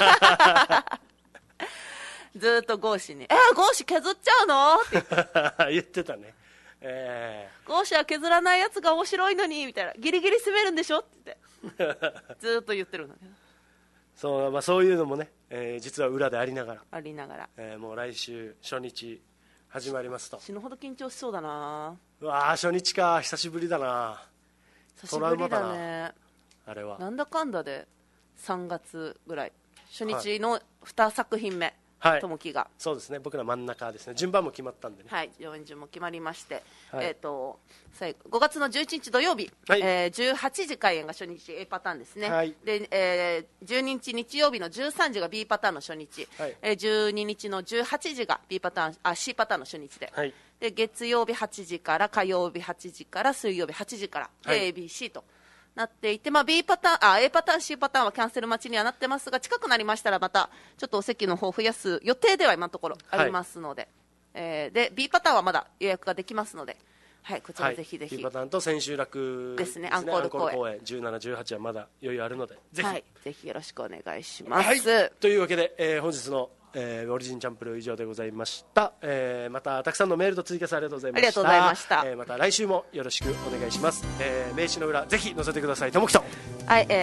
ずっとゴーシにゴーシ削っちゃうのって言ってたね、 ゴーシは削らないやつが面白いのにみたいな、ギリギリ滑るんでしょって言ってずっと言ってるんだけど、 そう、そういうのもね、実は裏でありながら、 もう来週初日始まりますと。 死ぬほど緊張しそうだな。 うわー、初日か、久しぶりだな。 久しぶりだね。 あれはなんだかんだで3月ぐらい、初日の2作品目、ともきが、 そうですね、僕ら真ん中ですね。順番も決まったんでね。 はい、上演順も決まりまして、最後5月の11日土曜日、18時開演が初日 A パターンですね、で12日日曜日の13時が B パターンの初日、12日の18時が C パターンの初日で、で月曜日8時から火曜日8時から水曜日8時からで ABC となっていて、A パターン C パターンはキャンセル待ちにはなってますが、近くなりましたらまたちょっとお席の方を増やす予定では今のところありますので、で B パターンはまだ予約ができますので、こちらぜひぜひ、 B パターンと千秋楽ですね、アンコール公演 17、18はまだ余裕あるので、ぜひよろしくお願いします。 というわけで、本日のオリジンチャンプルー以上でございました。またたくさんのメールとツイキャスありがとうございました。 ありがとうございました。 また来週もよろしくお願いします。名刺の裏ぜひ載せてください。ともきと、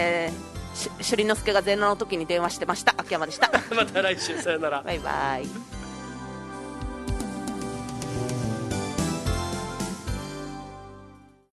朱里之助が全裸の時に電話してました秋山でした。 また来週、さよなら。 バイバイ。